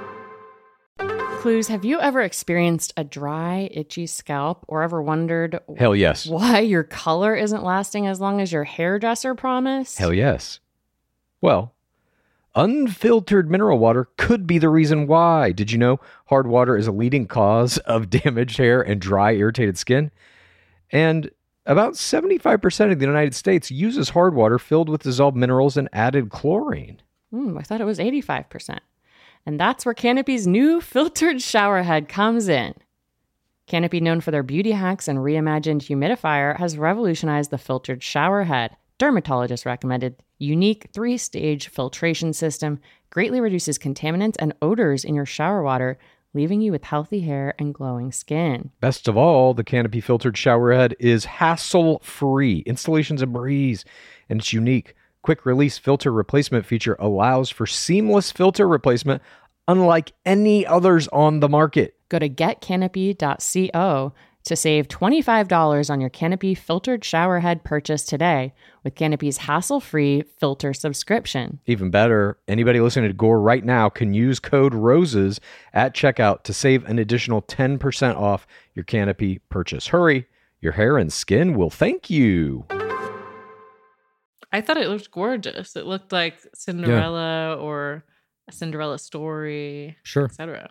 Clues, have you ever experienced a dry, itchy scalp or ever wondered Hell yes. why your color isn't lasting as long as your hairdresser promised? Hell yes. Well, unfiltered mineral water could be the reason why. Did you know hard water is a leading cause of damaged hair and dry, irritated skin? And about 75% of the United States uses hard water filled with dissolved minerals and added chlorine. I thought it was 85%. And that's where Canopy's new filtered shower head comes in. Canopy, known for their beauty hacks and reimagined humidifier, has revolutionized the filtered shower head. Dermatologist recommended unique 3-stage filtration system greatly reduces contaminants and odors in your shower water, leaving you with healthy hair and glowing skin. Best of all, the Canopy filtered shower head is hassle-free. Installation's a breeze, and it's unique. Quick release filter replacement feature allows for seamless filter replacement unlike any others on the market. Go to getcanopy.co to save $25 on your Canopy filtered shower head purchase today with Canopy's hassle-free filter subscription. Even better, anybody listening to Gore right now can use code ROSES at checkout to save an additional 10% off your Canopy purchase. Hurry, your hair and skin will thank you. I thought it looked gorgeous. It looked like Cinderella or a Cinderella story, sure, etc.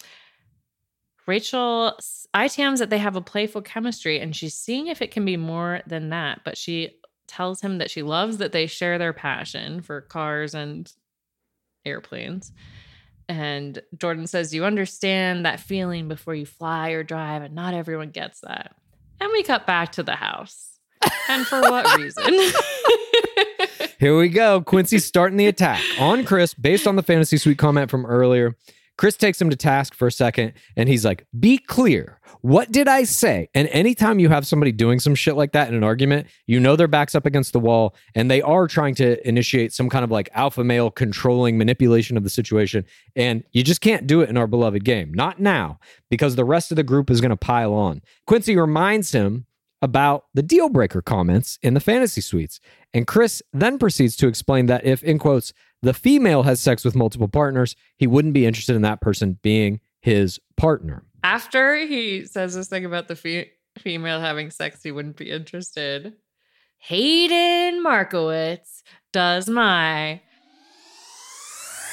Rachel ITAMs that they have a playful chemistry, and she's seeing if it can be more than that. But she tells him that she loves that they share their passion for cars and airplanes. And Jordan says, you understand that feeling before you fly or drive, and not everyone gets that. And we cut back to the house. And for what reason? Here we go. Quincy's starting the attack on Chris based on the Fantasy Suite comment from earlier. Chris takes him to task for a second, and he's like, be clear. What did I say? And anytime you have somebody doing some shit like that in an argument, you know their back's up against the wall, and they are trying to initiate some kind of like alpha male controlling manipulation of the situation, and you just can't do it in our beloved game. Not now, because the rest of the group is going to pile on. Quincy reminds him about the deal breaker comments in the Fantasy Suites, and Chris then proceeds to explain that if, in quotes, the female has sex with multiple partners, he wouldn't be interested in that person being his partner. After he says this thing about the female having sex, he wouldn't be interested. Hayden Markowitz does my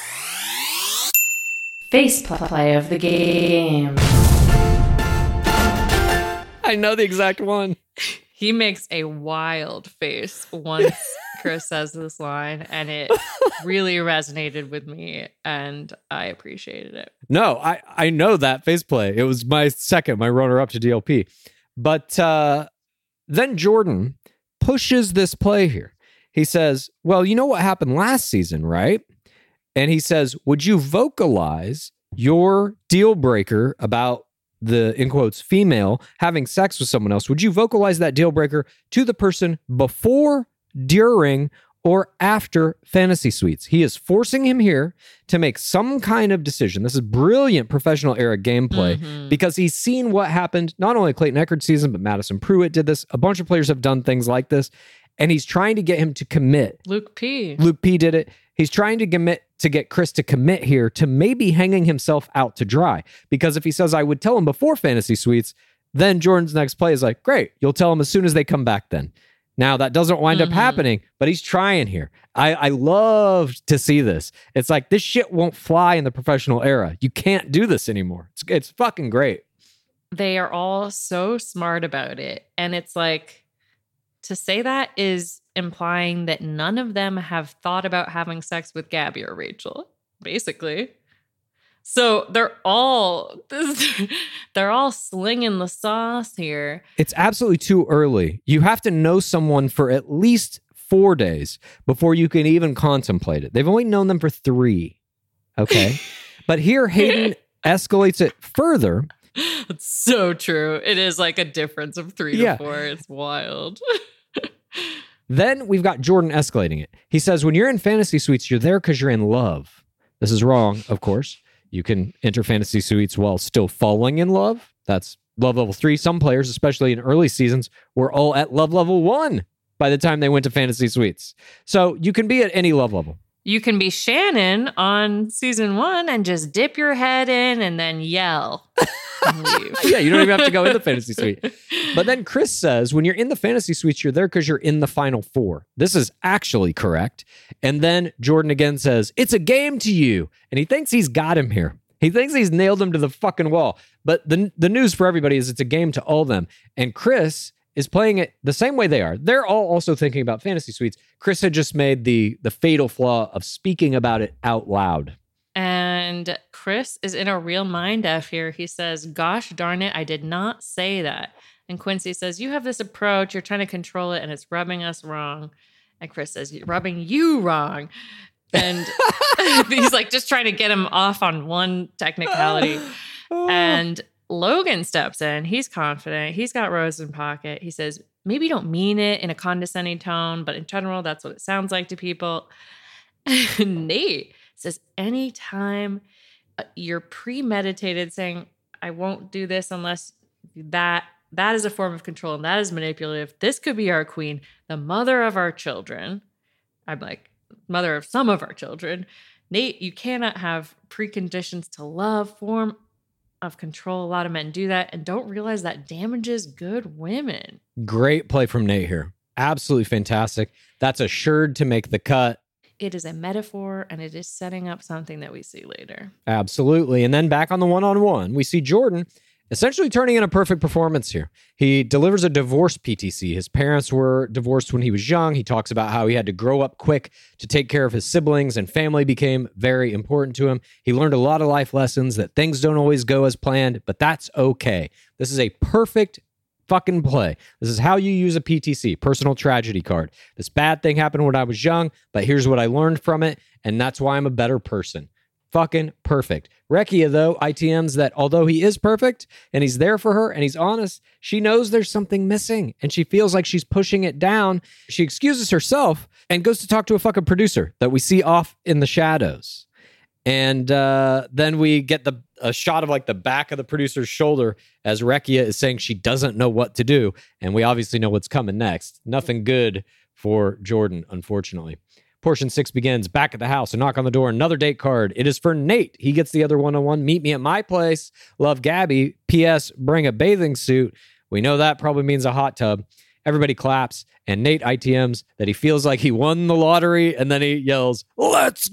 face play of the game. I know the exact one. He makes a wild face once Chris says this line, and it really resonated with me, and I appreciated it. No, I know that face play. It was my runner-up to DLP. But then Jordan pushes this play here. He says, well, you know what happened last season, right? And he says, would you vocalize your deal breaker about the, in quotes, female having sex with someone else? Would you vocalize that deal breaker to the person before, during, or after Fantasy Suites? He is forcing him here to make some kind of decision. This is brilliant professional era gameplay because he's seen what happened not only Clayton Echard's season, but Madison Pruitt did this. A bunch of players have done things like this, and he's trying to get him to commit. Luke P did it. He's trying to get Chris to commit here to maybe hanging himself out to dry. Because if he says, I would tell him before Fantasy Suites, then Jordan's next play is like, great, you'll tell him as soon as they come back then. Now, that doesn't wind up happening, but he's trying here. I love to see this. It's like, this shit won't fly in the professional era. You can't do this anymore. It's fucking great. They are all so smart about it. And it's like, to say that is implying that none of them have thought about having sex with Gabby or Rachel, basically. So they're all slinging the sauce here. It's absolutely too early. You have to know someone for at least 4 days before you can even contemplate it. They've only known them for 3. Okay. But here Hayden escalates it further. It's so true. It is like a difference of 3 to 4. It's wild. Then we've got Jordan escalating it. He says, when you're in Fantasy Suites, you're there because you're in love. This is wrong, of course. You can enter Fantasy Suites while still falling in love. That's love level 3. Some players, especially in early seasons, were all at love level 1 by the time they went to Fantasy Suites. So you can be at any love level. You can be Shannon on season 1 and just dip your head in and then yell and leave. Yeah, you don't even have to go in the Fantasy Suite. But then Chris says, when you're in the Fantasy Suites, you're there because you're in the Final 4. This is actually correct. And then Jordan again says, it's a game to you. And he thinks he's got him here. He thinks he's nailed him to the fucking wall. But the news for everybody is it's a game to all them. And Chris is playing it the same way they are. They're all also thinking about Fantasy Suites. Chris had just made the fatal flaw of speaking about it out loud. And Chris is in a real mind F here. He says, gosh darn it, I did not say that. And Quincy says, you have this approach, you're trying to control it, and it's rubbing us wrong. And Chris says, rubbing you wrong. And he's like just trying to get him off on one technicality. And Logan steps in. He's confident. He's got Rose in pocket. He says, maybe you don't mean it in a condescending tone, but in general, that's what it sounds like to people. Nate says, anytime you're premeditated saying, I won't do this unless that is a form of control and that is manipulative. This could be our queen, the mother of our children. I'm like, mother of some of our children. Nate, you cannot have preconditions to love, form of control. A lot of men do that and don't realize that damages good women. Great play from Nate here. Absolutely fantastic. That's assured to make the cut. It is a metaphor and it is setting up something that we see later. Absolutely. And then back on the one-on-one, we see Jordan essentially turning in a perfect performance here. He delivers a divorce PTC. His parents were divorced when he was young. He talks about how he had to grow up quick to take care of his siblings, and family became very important to him. He learned a lot of life lessons that things don't always go as planned, but that's okay. This is a perfect fucking play. This is how you use a PTC, personal tragedy card. This bad thing happened when I was young, but here's what I learned from it, and that's why I'm a better person. Fucking perfect. Rekia, though, ITMs that although he is perfect and he's there for her and he's honest, she knows there's something missing and she feels like she's pushing it down. She excuses herself and goes to talk to a fucking producer that we see off in the shadows. And then we get a shot of like the back of the producer's shoulder as Rekia is saying she doesn't know what to do. And we obviously know what's coming next. Nothing good for Jordan, unfortunately. Portion 6 begins. Back at the house, a knock on the door, another date card. It is for Nate. He gets the other one-on-one. Meet me at my place. Love, Gabby. P.S. Bring a bathing suit. We know that probably means a hot tub. Everybody claps, and Nate ITMs that he feels like he won the lottery, and then he yells, let's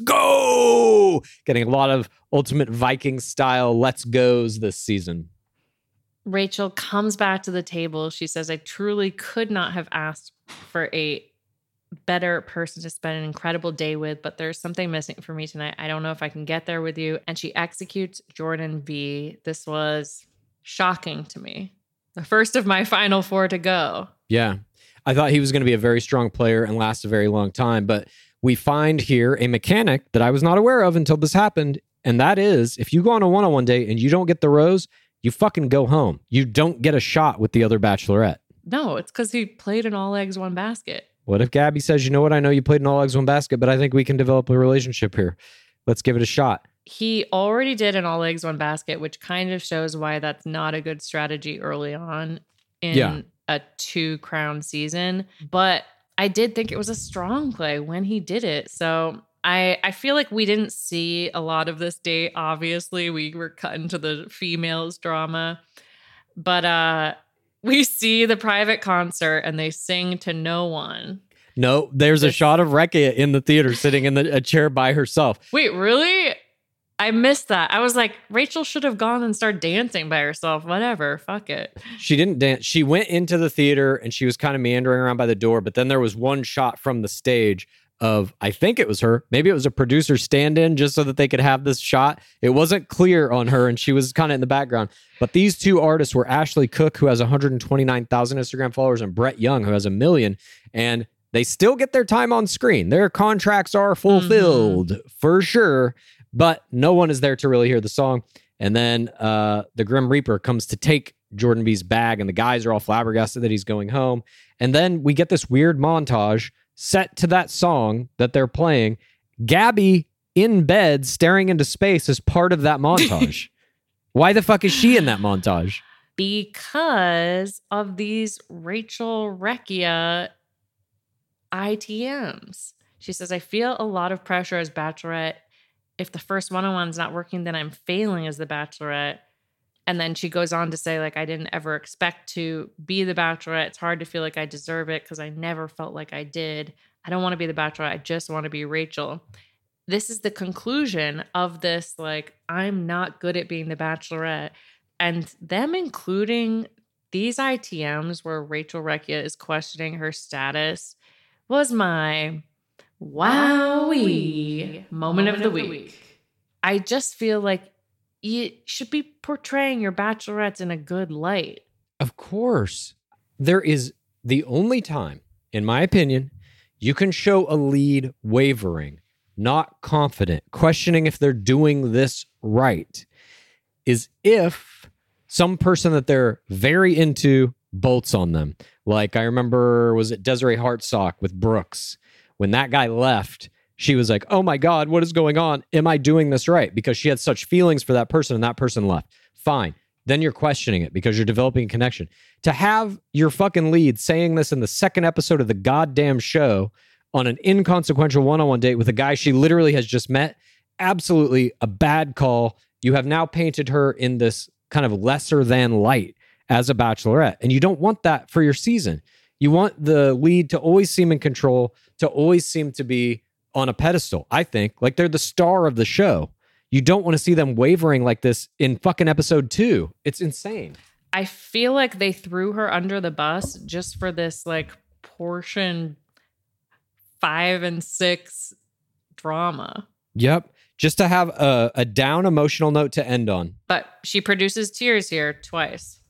go! Getting a lot of Ultimate Viking style let's goes this season. Rachel comes back to the table. She says, I truly could not have asked for a better person to spend an incredible day with, but there's something missing for me tonight. I don't know if I can get there with you. And she executes Jordan V. This was shocking to me. The first of my final 4 to go. Yeah. I thought he was going to be a very strong player and last a very long time, but we find here a mechanic that I was not aware of until this happened. And that is, if you go on a one-on-one date and you don't get the rose, you fucking go home. You don't get a shot with the other bachelorette. No, it's because he played an all eggs, one basket. What if Gabby says, you know what? I know you played an all eggs, one basket, but I think we can develop a relationship here. Let's give it a shot. He already did an all eggs, one basket, which kind of shows why that's not a good strategy early on in a 2-crown season. But I did think it was a strong play when he did it. So I feel like we didn't see a lot of this date. Obviously, we were cut into the females drama. But we see the private concert and they sing to no one. No, there's a shot of Rekia in the theater sitting in a chair by herself. Wait, really? I missed that. I was like, Rachel should have gone and started dancing by herself. Whatever. Fuck it. She didn't dance. She went into the theater and she was kind of meandering around by the door. But then there was one shot from the stage of, I think it was her. Maybe it was a producer stand-in just so that they could have this shot. It wasn't clear on her and she was kind of in the background. But these two artists were Ashley Cook, who has 129,000 Instagram followers, and Brett Young, who has 1 million. And they still get their time on screen. Their contracts are fulfilled for sure. But no one is there to really hear the song. And then the Grim Reaper comes to take Jordan B's bag, and the guys are all flabbergasted that he's going home. And then we get this weird montage set to that song that they're playing. Gabby in bed staring into space is part of that montage. Why the fuck is she in that montage? Because of these Rachel Rekia ITMs. She says, I feel a lot of pressure as Bachelorette. If the first one-on-one's not working, then I'm failing as the Bachelorette. And then she goes on to say, like, I didn't ever expect to be the Bachelorette. It's hard to feel like I deserve it because I never felt like I did. I don't want to be the Bachelorette. I just want to be Rachel. This is the conclusion of this, like, I'm not good at being the Bachelorette. And them including these ITMs where Rachel Rekia is questioning her status was my wowee moment of the week. I just feel like you should be portraying your bachelorettes in a good light. Of course. There is the only time, in my opinion, you can show a lead wavering, not confident, questioning if they're doing this right, is if some person that they're very into bolts on them. Like I remember, was it Desiree Hartsock with Brooks? When that guy left, she was like, oh my God, what is going on? Am I doing this right? Because she had such feelings for that person and that person left. Fine. Then you're questioning it because you're developing a connection. To have your fucking lead saying this in the second episode of the goddamn show on an inconsequential one-on-one date with a guy she literally has just met, absolutely a bad call. You have now painted her in this kind of lesser than light as a bachelorette. And you don't want that for your season. You want the lead to always seem in control, to always seem to be on a pedestal, I think. Like they're the star of the show. You don't want to see them wavering like this in fucking episode 2. It's insane. I feel like they threw her under the bus just for this like portion 5 and 6 drama. Yep. Just to have a down emotional note to end on. But she produces tears here twice.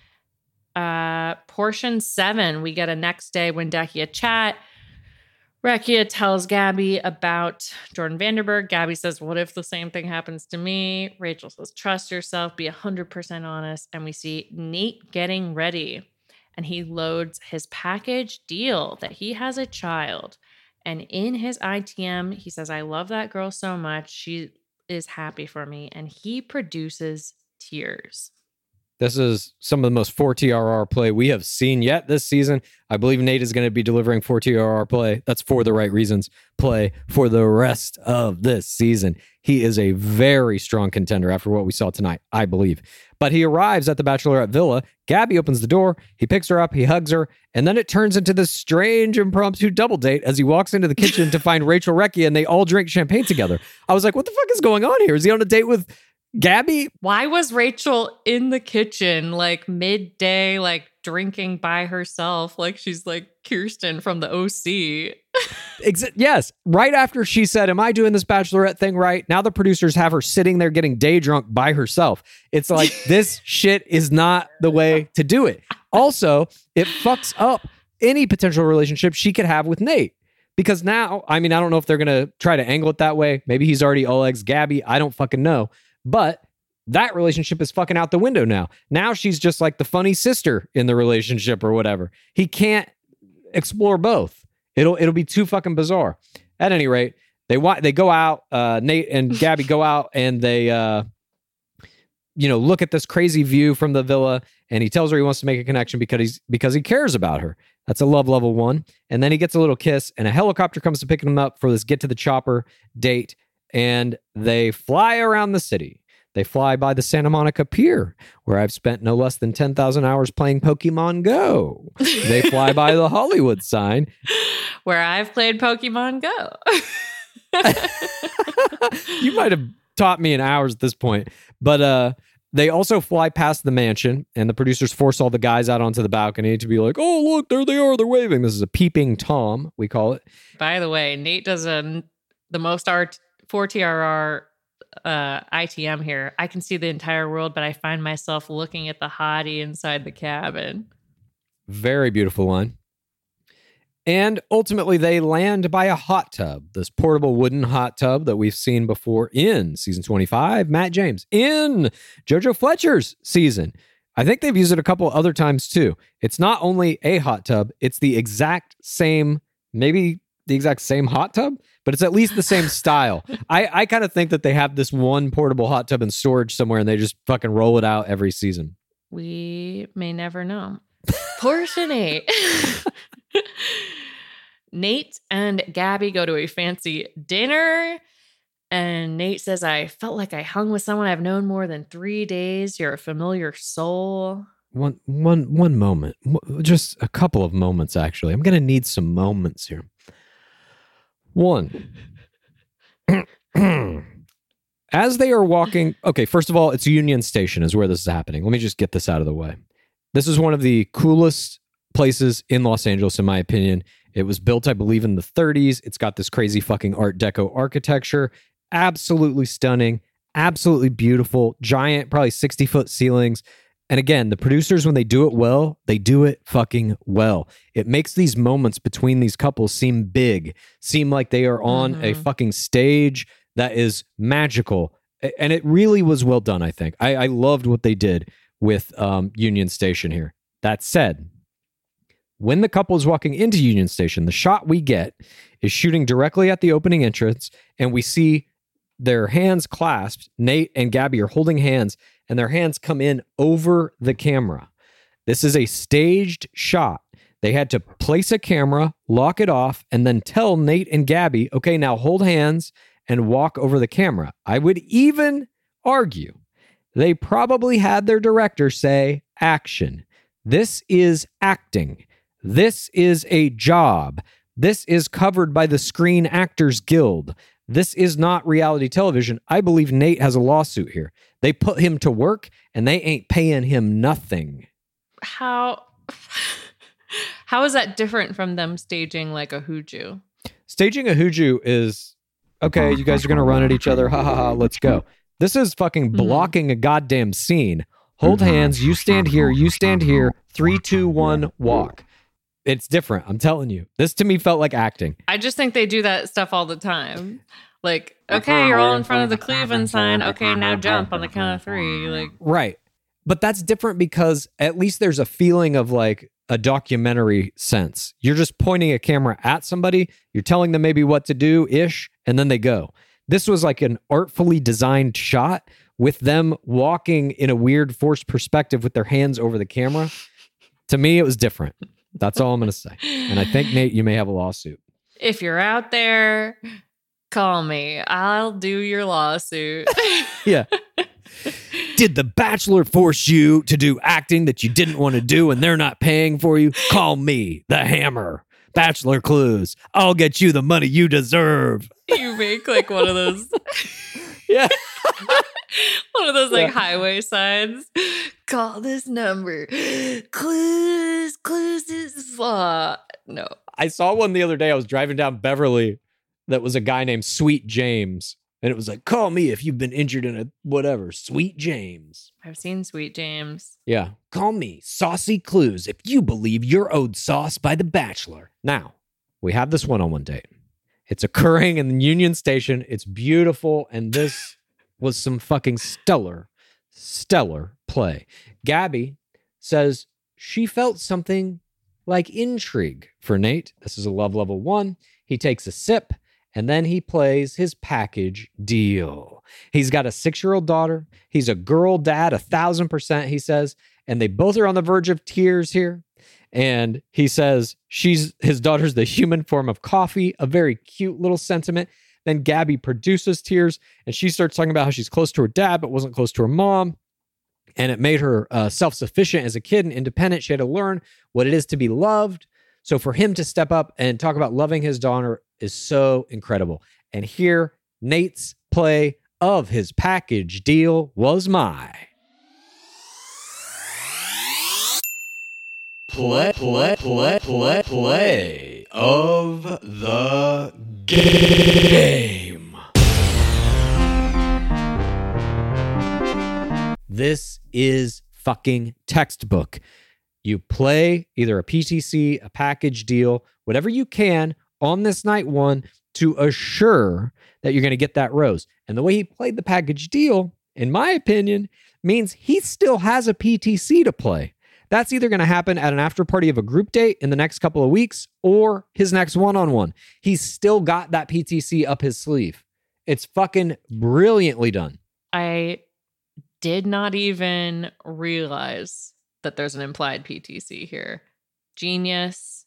Portion 7, we get a next day when Dekia chat. Rekia tells Gabby about Jordan Vanderberg. Gabby says, what if the same thing happens to me? Rachel says, trust yourself, be 100% honest. And we see Nate getting ready. And he loads his package deal that he has a child. And in his ITM, he says, I love that girl so much. She is happy for me. And he produces tears. This is some of the most 4TRR play we have seen yet this season. I believe Nate is going to be delivering 4TRR play. That's for the right reasons. Play for the rest of this season. He is a very strong contender after what we saw tonight, I believe. But he arrives at the Bachelorette Villa. Gabby opens the door. He picks her up. He hugs her. And then it turns into this strange impromptu double date as he walks into the kitchen to find Rachel Rekia and they all drink champagne together. I was like, what the fuck is going on here? Is he on a date with Gabby, why was Rachel in the kitchen like midday, like drinking by herself, like she's like Kirsten from the OC? Yes. Right after she said, am I doing this Bachelorette thing right? Now the producers have her sitting there getting day drunk by herself. It's like, this shit is not the way to do it. Also, it fucks up any potential relationship she could have with Nate. Because now, I mean, I don't know if they're going to try to angle it that way. Maybe he's already all eggs Gabby. I don't fucking know. But that relationship is fucking out the window now. Now she's just like the funny sister in the relationship or whatever. He can't explore both. It'll be too fucking bizarre. At any rate, they go out. Nate and Gabby go out and they look at this crazy view from the villa. And he tells her he wants to make a connection because he cares about her. That's a love level 1. And then he gets a little kiss, and a helicopter comes to pick him up for this get to the chopper date. And they fly around the city. They fly by the Santa Monica Pier, where I've spent no less than 10,000 hours playing Pokemon Go. They fly by the Hollywood sign, where I've played Pokemon Go. You might have taught me in hours at this point. But they also fly past the mansion, and the producers force all the guys out onto the balcony to be like, oh, look, there they are. They're waving. This is a peeping Tom, we call it. By the way, Nate does the most art 4TRR ITM here. I can see the entire world, but I find myself looking at the hottie inside the cabin. Very beautiful line. And ultimately, they land by a hot tub, this portable wooden hot tub that we've seen before in season 25. Matt James in JoJo Fletcher's season. I think they've used it a couple other times too. It's not only a hot tub, it's the exact same, maybe the exact same hot tub, but it's at least the same style. I kind of think that they have this one portable hot tub in storage somewhere and they just fucking roll it out every season. We may never know. Portia Nate. Nate and Gabby go to a fancy dinner, and Nate says, I felt like I hung with someone I've known more than 3 days. You're a familiar soul. One moment. Just a couple of moments, actually. I'm going to need some moments here. One. As they are walking... Okay, first of all, it's Union Station is where this is happening. Let me just get this out of the way. This is one of the coolest places in Los Angeles, in my opinion. It was built, I believe, in the 30s. It's got this crazy fucking Art Deco architecture. Absolutely stunning. Absolutely beautiful. Giant, probably 60-foot ceilings. And again, the producers, when they do it well, they do it fucking well. It makes these moments between these couples seem big, seem like they are on a fucking stage that is magical. And it really was well done, I think. I loved what they did with Union Station here. That said, when the couple is walking into Union Station, the shot we get is shooting directly at the opening entrance, and we see their hands clasped. Nate and Gabby are holding hands, and their hands come in over the camera. This is a staged shot. They had to place a camera, lock it off, and then tell Nate and Gabby, okay, now hold hands and walk over the camera. I would even argue they probably had their director say, action. This is acting. This is a job. This is covered by the Screen Actors Guild. This is not reality television. I believe Nate has a lawsuit here. They put him to work and they ain't paying him nothing. How is that different from them staging like a hooju? Staging a hooju is, okay, you guys are going to run at each other. Ha ha ha, let's go. This is fucking blocking a goddamn scene. Hold hands. You stand here. You stand here. 3, 2, 1, walk. It's different. I'm telling you. This to me felt like acting. I just think they do that stuff all the time. Like, okay, you're all in front of the Cleveland sign. Okay, now jump on the count of 3. Like, right. But that's different because at least there's a feeling of like a documentary sense. You're just pointing a camera at somebody. You're telling them maybe what to do ish, and then they go. This was like an artfully designed shot with them walking in a weird forced perspective with their hands over the camera. To me, it was different. That's all I'm going to say. And I think, Nate, you may have a lawsuit. if you're out there, call me. I'll do your lawsuit. Yeah. Did The Bachelor force you to do acting that you didn't want to do and they're not paying for you? Call me, the Hammer. Bachelor Clues. I'll get you the money you deserve. You make like one of those. Yeah. One of those like highway signs. Call this number. Clues is no. I saw one the other day. I was driving down Beverly that was a guy named Sweet James. And it was like, call me if you've been injured in a whatever. Sweet James. I've seen Sweet James. Yeah. Call me Saucy Clues if you believe you're owed sauce by The Bachelor. Now, we have this one-on-one date. It's occurring in the Union Station. It's beautiful. And this was some fucking stellar play. Gabby says she felt something like intrigue for Nate. This is a love level 1. He takes a sip. And then he plays his package deal. He's got a 6-year-old daughter. He's a girl dad, 1,000%, he says. And they both are on the verge of tears here. And he says his daughter's the human form of coffee, a very cute little sentiment. Then Gabby produces tears, and she starts talking about how she's close to her dad, but wasn't close to her mom. And it made her self-sufficient as a kid and independent. She had to learn what it is to be loved. So for him to step up and talk about loving his daughter is so incredible. And here, Nate's play of his package deal was my play of the game. This is fucking textbook. You play either a PTC, a package deal, whatever you can on this night 1 to assure that you're going to get that rose. And the way he played the package deal, in my opinion, means he still has a PTC to play. That's either going to happen at an after party of a group date in the next couple of weeks or his next one-on-one. He's still got that PTC up his sleeve. It's fucking brilliantly done. I did not even realize that there's an implied PTC here. Genius.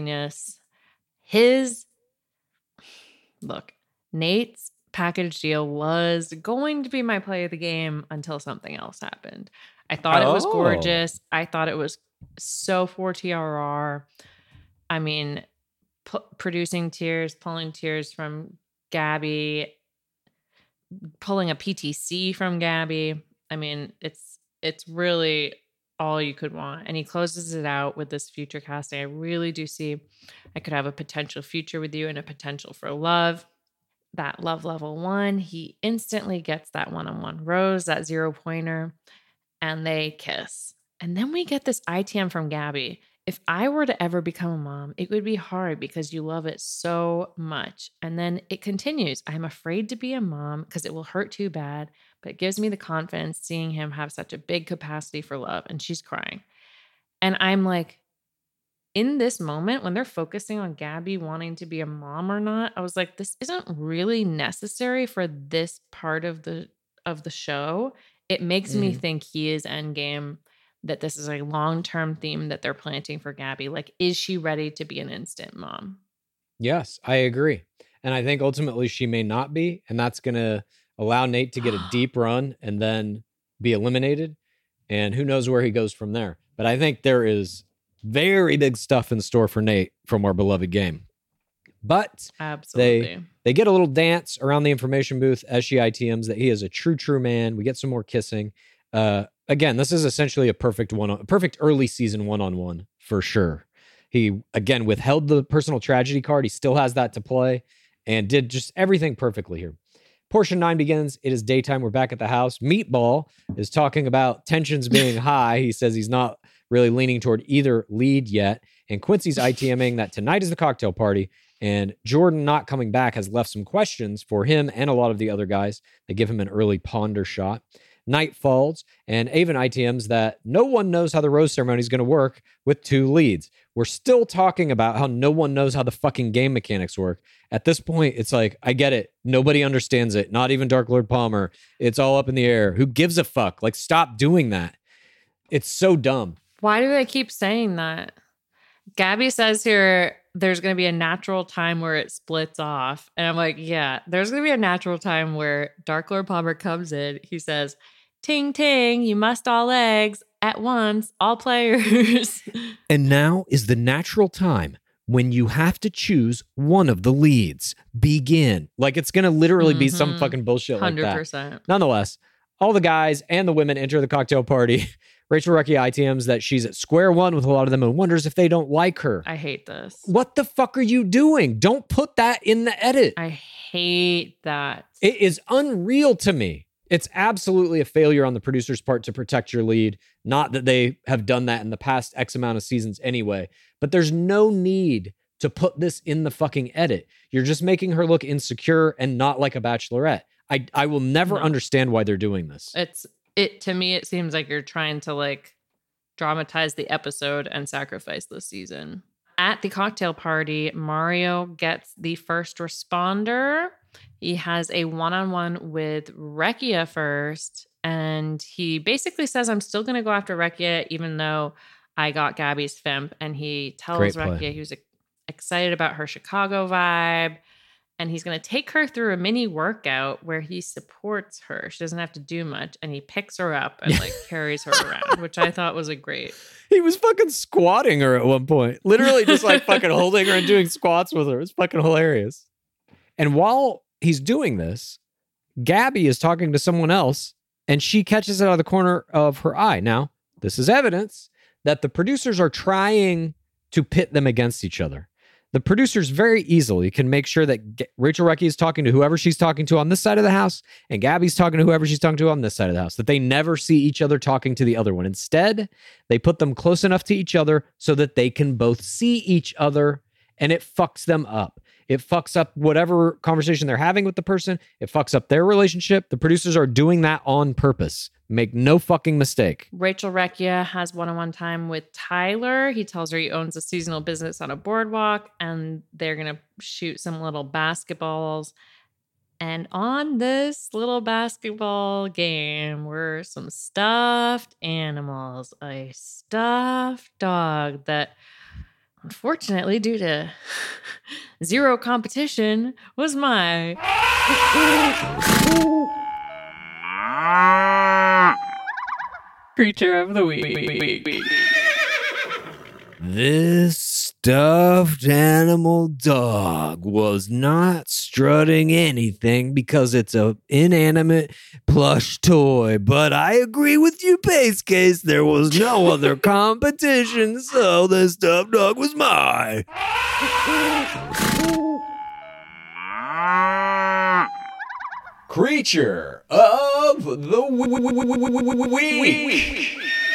Nate's package deal was going to be my play of the game until something else happened. I thought it was gorgeous. I thought it was so for TRR. I mean, producing tears, pulling tears from Gabby, pulling a PTC from Gabby. I mean, it's really all you could want. And he closes it out with this future casting. I really do see I could have a potential future with you and a potential for love. That love level 1, he instantly gets that one-on-one rose, that 0-pointer, and they kiss. And then we get this ITM from Gabby. If I were to ever become a mom, it would be hard because you love it so much. And then it continues. I'm afraid to be a mom because it will hurt too bad, but it gives me the confidence seeing him have such a big capacity for love. And she's crying. And I'm like, in this moment, when they're focusing on Gabby wanting to be a mom or not, I was like, this isn't really necessary for this part of the show. It makes me think he is endgame, that this is a long-term theme that they're planting for Gabby. Like, is she ready to be an instant mom? Yes, I agree. And I think ultimately she may not be, and that's going to allow Nate to get a deep run and then be eliminated. And who knows where he goes from there. But I think there is very big stuff in store for Nate from our beloved game. But absolutely, they get a little dance around the information booth as she ITMs that he is a true man. We get some more kissing. Again, this is essentially a perfect early season one-on-one for sure. He, again, withheld the personal tragedy card. He still has that to play and did just everything perfectly here. Portion 9 begins. It is daytime. We're back at the house. Meatball is talking about tensions being high. He says he's not really leaning toward either lead yet. And Quincy's ITMing that tonight is the cocktail party. And Jordan not coming back has left some questions for him and a lot of the other guys. They give him an early ponder shot. Night falls, and Avon ITMs that no one knows how the rose ceremony is going to work with 2 leads. We're still talking about how no one knows how the fucking game mechanics work. At this point, it's like, I get it. Nobody understands it. Not even Dark Lord Palmer. It's all up in the air. Who gives a fuck? Like, stop doing that. It's so dumb. Why do they keep saying that? Gabby says here, there's going to be a natural time where it splits off. And I'm like, yeah, there's going to be a natural time where Dark Lord Palmer comes in. He says, ting, ting, you must all eggs at once, all players. And now is the natural time when you have to choose one of the leads. Begin. Like, it's going to literally be some fucking bullshit like that. 100%. Nonetheless, All the guys and the women enter the cocktail party. Rachel Recchia ITMs that she's at square one with a lot of them and wonders if they don't like her. I hate this. What the fuck are you doing? Don't put that in the edit. I hate that. It is unreal to me. It's absolutely a failure on the producer's part to protect your lead. Not that they have done that in the past X amount of seasons anyway, but there's no need to put this in the fucking edit. You're just making her look insecure and not like a bachelorette. I will never understand why they're doing this. To me, it seems like you're trying to like dramatize the episode and sacrifice the season. At the cocktail party, Mario gets the first responder. He has a one-on-one with Recchia first, and he basically says, I'm still going to go after Recchia, even though I got Gabby's Fimp. And he tells Recchia he was excited about her Chicago vibe, and he's going to take her through a mini workout where he supports her. She doesn't have to do much, and he picks her up and like carries her around, which I thought was a great. He was fucking squatting her at one point. Literally just like fucking holding her and doing squats with her. It was fucking hilarious. And while he's doing this, Gabby is talking to someone else, and she catches it out of the corner of her eye. Now, this is evidence that the producers are trying to pit them against each other. The producers very easily can make sure that Rachel Recchia is talking to whoever she's talking to on this side of the house, and Gabby's talking to whoever she's talking to on this side of the house, that they never see each other talking to the other one. Instead, they put them close enough to each other so that they can both see each other, and it fucks them up. It fucks up whatever conversation they're having with the person. It fucks up their relationship. The producers are doing that on purpose. Make no fucking mistake. Rachel Recchia has one-on-one time with Tyler. He tells her he owns a seasonal business on a boardwalk, and they're going to shoot some little basketballs. And on this little basketball game were some stuffed animals. A stuffed dog that, unfortunately, due to zero competition, was my creature of the week. This stuffed animal dog was not strutting anything because it's an inanimate plush toy. But I agree with you, Pace Case. There was no other competition, so the stuffed dog was mine. Creature of the week.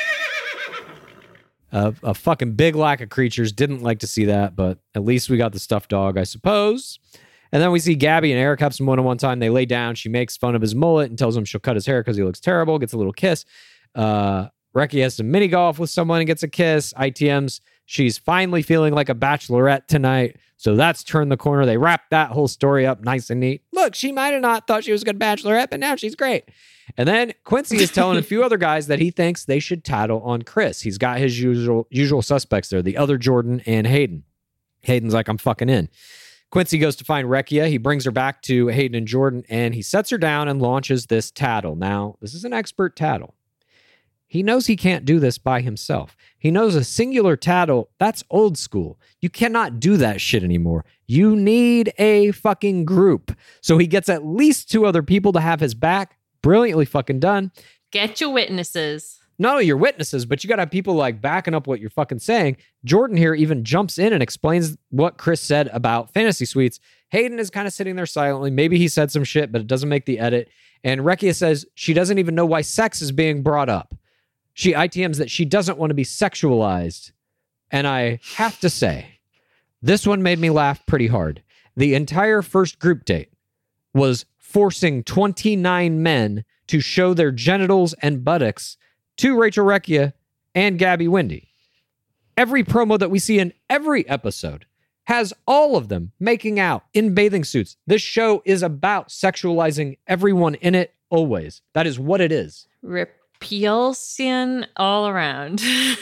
A fucking big lack of creatures. Didn't like to see that, but at least we got the stuffed dog, I suppose. And then we see Gabby and Eric have some one-on-one time. They lay down. She makes fun of his mullet and tells him she'll cut his hair because he looks terrible. Gets a little kiss. Recchia has some mini golf with someone and gets a kiss. ITMs. She's finally feeling like a bachelorette tonight. So that's turned the corner. They wrap that whole story up nice and neat. Look, she might have not thought she was a good bachelorette, but now she's great. And then Quincy is telling a few other guys that he thinks they should tattle on Chris. He's got his usual suspects there, the other Jordan and Hayden. Hayden's like, I'm fucking in. Quincy goes to find Recchia. He brings her back to Hayden and Jordan, and he sets her down and launches this tattle. Now, this is an expert tattle. He knows he can't do this by himself. He knows a singular tattle, that's old school. You cannot do that shit anymore. You need a fucking group. So he gets at least two other people to have his back. Brilliantly fucking done. Get your witnesses. Not only your witnesses, but you got to have people like backing up what you're fucking saying. Jordan here even jumps in and explains what Chris said about fantasy suites. Hayden is kind of sitting there silently. Maybe he said some shit, but it doesn't make the edit. And Recchia says she doesn't even know why sex is being brought up. She ITMs that she doesn't want to be sexualized. And I have to say, this one made me laugh pretty hard. The entire first group date was forcing 29 men to show their genitals and buttocks to Rachel Recchia and Gabby Windey. Every promo that we see in every episode has all of them making out in bathing suits. This show is about sexualizing everyone in it always. That is what it is. Repulsion all around.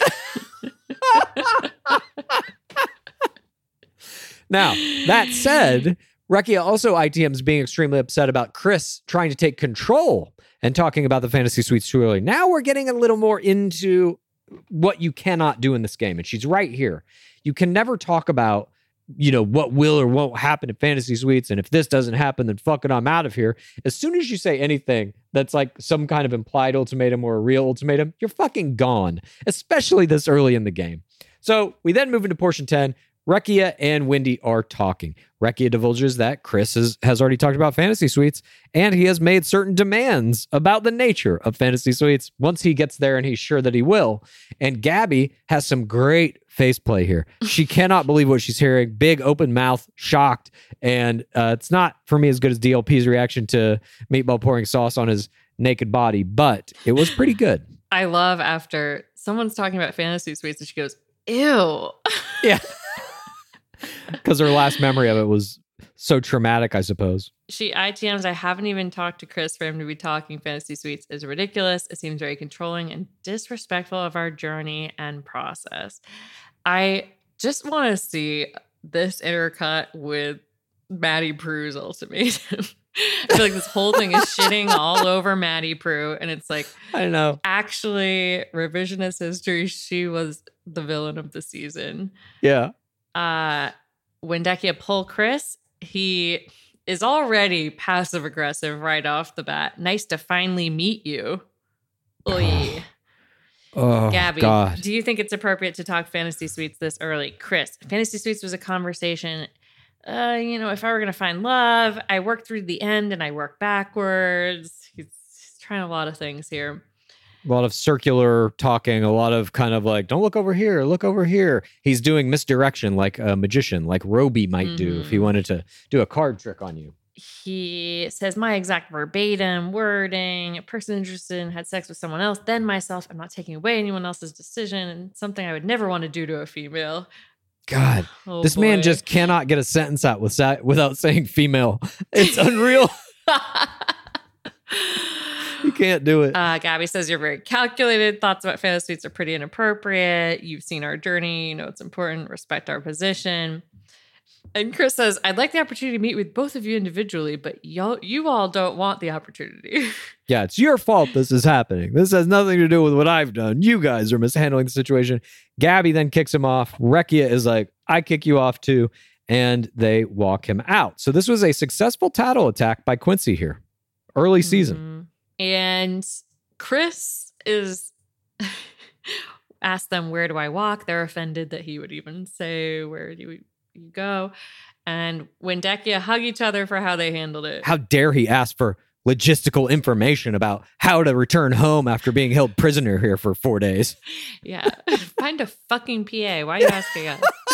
Now, that said, Recchia also ITMs being extremely upset about Chris trying to take control and talking about the fantasy suites too early. Now we're getting a little more into what you cannot do in this game. And she's right here. You can never talk about what will or won't happen in Fantasy Suites. And if this doesn't happen, then fucking I'm out of here. As soon as you say anything that's like some kind of implied ultimatum or a real ultimatum, you're fucking gone, especially this early in the game. So we then move into portion 10. Rekia and Wendy are talking. Rekia divulges that Chris has already talked about Fantasy Suites, and he has made certain demands about the nature of Fantasy Suites once he gets there, and he's sure that he will. And Gabby has some great face play here. She cannot believe what she's hearing. Big open mouth, shocked. And it's not, for me, as good as DLP's reaction to Meatball pouring sauce on his naked body, but it was pretty good. I love after someone's talking about Fantasy Suites and she goes, ew. Yeah. Because her last memory of it was so traumatic, I suppose. She ITMs, I haven't even talked to Chris for him to be talking Fantasy Suites is ridiculous. It seems very controlling and disrespectful of our journey and process. I just want to see this intercut with Maddie Prue's ultimatum. I feel like this whole thing is shitting all over Maddie Prue. And it's like, I know. Actually, revisionist history, she was the villain of the season. Yeah. When Dekia pull Chris, he is already passive aggressive right off the bat. Nice to finally meet you. Oy. Oh, Gabby, God. do you think it's appropriate to talk Fantasy Suites this early? Chris, Fantasy Suites was a conversation. If I were going to find love, I work through the end and I work backwards. He's trying a lot of things here. A lot of circular talking, a lot of kind of like, don't look over here, look over here. He's doing misdirection like a magician, like Roby might do if he wanted to do a card trick on you. He says my exact verbatim wording, a person interested in had sex with someone else, then myself. I'm not taking away anyone else's decision, and something I would never want to do to a female. God, this man just cannot get a sentence out without saying female. It's unreal. You can't do it. Gabby says you're very calculated. Thoughts about Fantasy Suites are pretty inappropriate. You've seen our journey. You know it's important. Respect our position. And Chris says, I'd like the opportunity to meet with both of you individually, but you all don't want the opportunity. Yeah, it's your fault this is happening. This has nothing to do with what I've done. You guys are mishandling the situation. Gabby then kicks him off. Rekia is like, I kick you off too. And they walk him out. So this was a successful tattle attack by Quincy here. Early season. And Chris is asked them, where do I walk? They're offended that he would even say, where do you go? And when Dekia hug each other for how they handled it. How dare he ask for logistical information about how to return home after being held prisoner here for 4 days. Yeah. Find a fucking PA. Why are you asking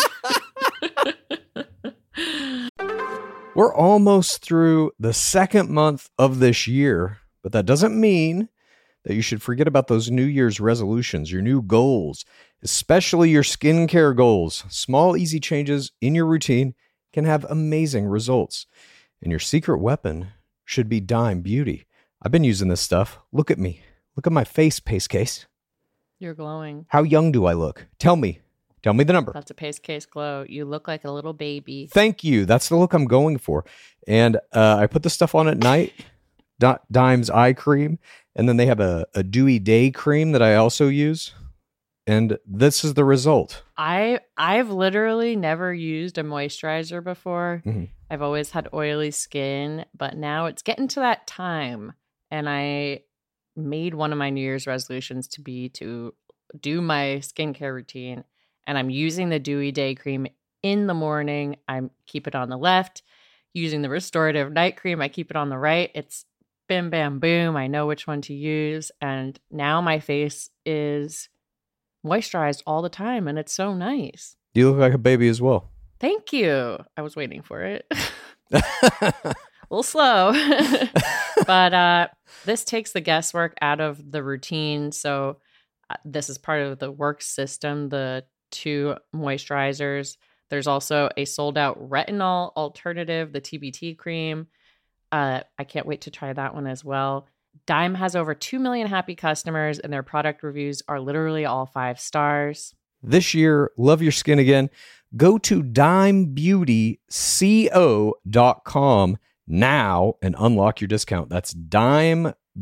us? We're almost through the second month of this year, but that doesn't mean that you should forget about those New Year's resolutions, your new goals, especially your skincare goals. Small, easy changes in your routine can have amazing results. And your secret weapon should be Dime Beauty. I've been using this stuff. Look at me. Look at my face, Pace Case. You're glowing. How young do I look? Tell me. Tell me the number. That's a Pace Case glow. You look like a little baby. Thank you. That's the look I'm going for. And I put the stuff on at night. Dime's eye cream. And then they have a dewy day cream that I also use. And this is the result. I've literally never used a moisturizer before. Mm-hmm. I've always had oily skin, but now it's getting to that time. And I made one of my New Year's resolutions to be to do my skincare routine. And I'm using the dewy day cream in the morning. I keep it on the left. Using the restorative night cream, I keep it on the right. It's bim, bam, boom. I know which one to use. And now my face is moisturized all the time. And it's so nice. You look like a baby as well. Thank you. I was waiting for it. A little slow. But this takes the guesswork out of the routine. So this is part of the work system, the 2 moisturizers. There's also a sold out retinol alternative, the TBT cream. I can't wait to try that one as well. Dime has over 2 million happy customers, and their product reviews are literally all 5 stars. This year, love your skin again. Go to dimebeautyco.com now and unlock your discount. That's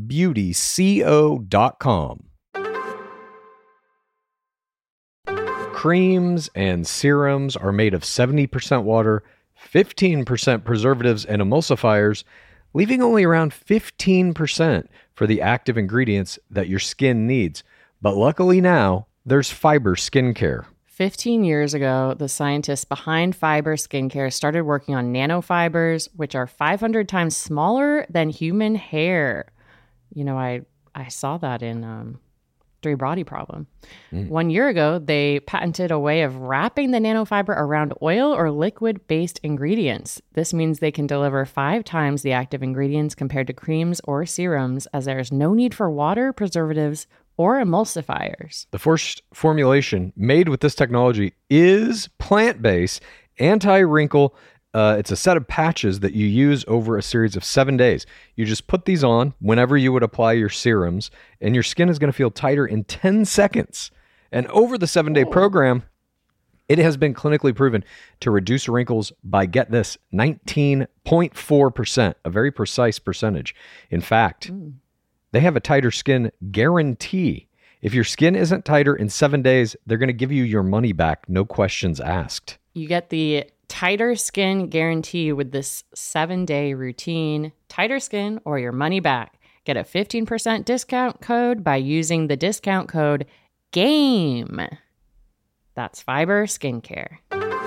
dimebeautyco.com. creams and serums are made of 70% water, 15% preservatives and emulsifiers, leaving only around 15% for the active ingredients that your skin needs. But luckily now, there's Fiber Skincare. 15 years ago, the scientists behind Fiber Skincare started working on nanofibers, which are 500 times smaller than human hair. You know, I saw that in Three Body Problem. 1 year ago, they patented a way of wrapping the nanofiber around oil or liquid-based ingredients. This means they can deliver 5 times the active ingredients compared to creams or serums, as there is no need for water, preservatives, or emulsifiers. The first formulation made with this technology is plant-based, anti-wrinkle. It's a set of patches that you use over a series of 7 days. You just put these on whenever you would apply your serums, and your skin is going to feel tighter in 10 seconds. And over the 7-day program, it has been clinically proven to reduce wrinkles by, get this, 19.4%, a very precise percentage. In fact, they have a tighter skin guarantee. If your skin isn't tighter in 7 days, they're going to give you your money back, no questions asked. You get the tighter skin guarantee with this 7-day routine. Tighter skin or your money back. Get a 15% discount code by using the discount code GAME. That's Fiber Skincare.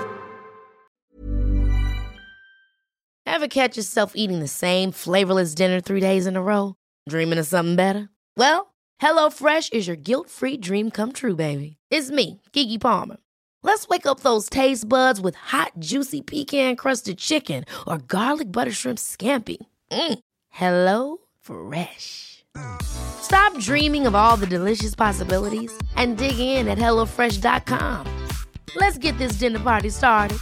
Ever catch yourself eating the same flavorless dinner 3 days in a row? Dreaming of something better? Well, HelloFresh is your guilt-free dream come true, baby. It's me, Keke Palmer. Let's wake up those taste buds with hot, juicy pecan-crusted chicken or garlic butter shrimp scampi. Hello Fresh. Stop dreaming of all the delicious possibilities and dig in at HelloFresh.com. Let's get this dinner party started.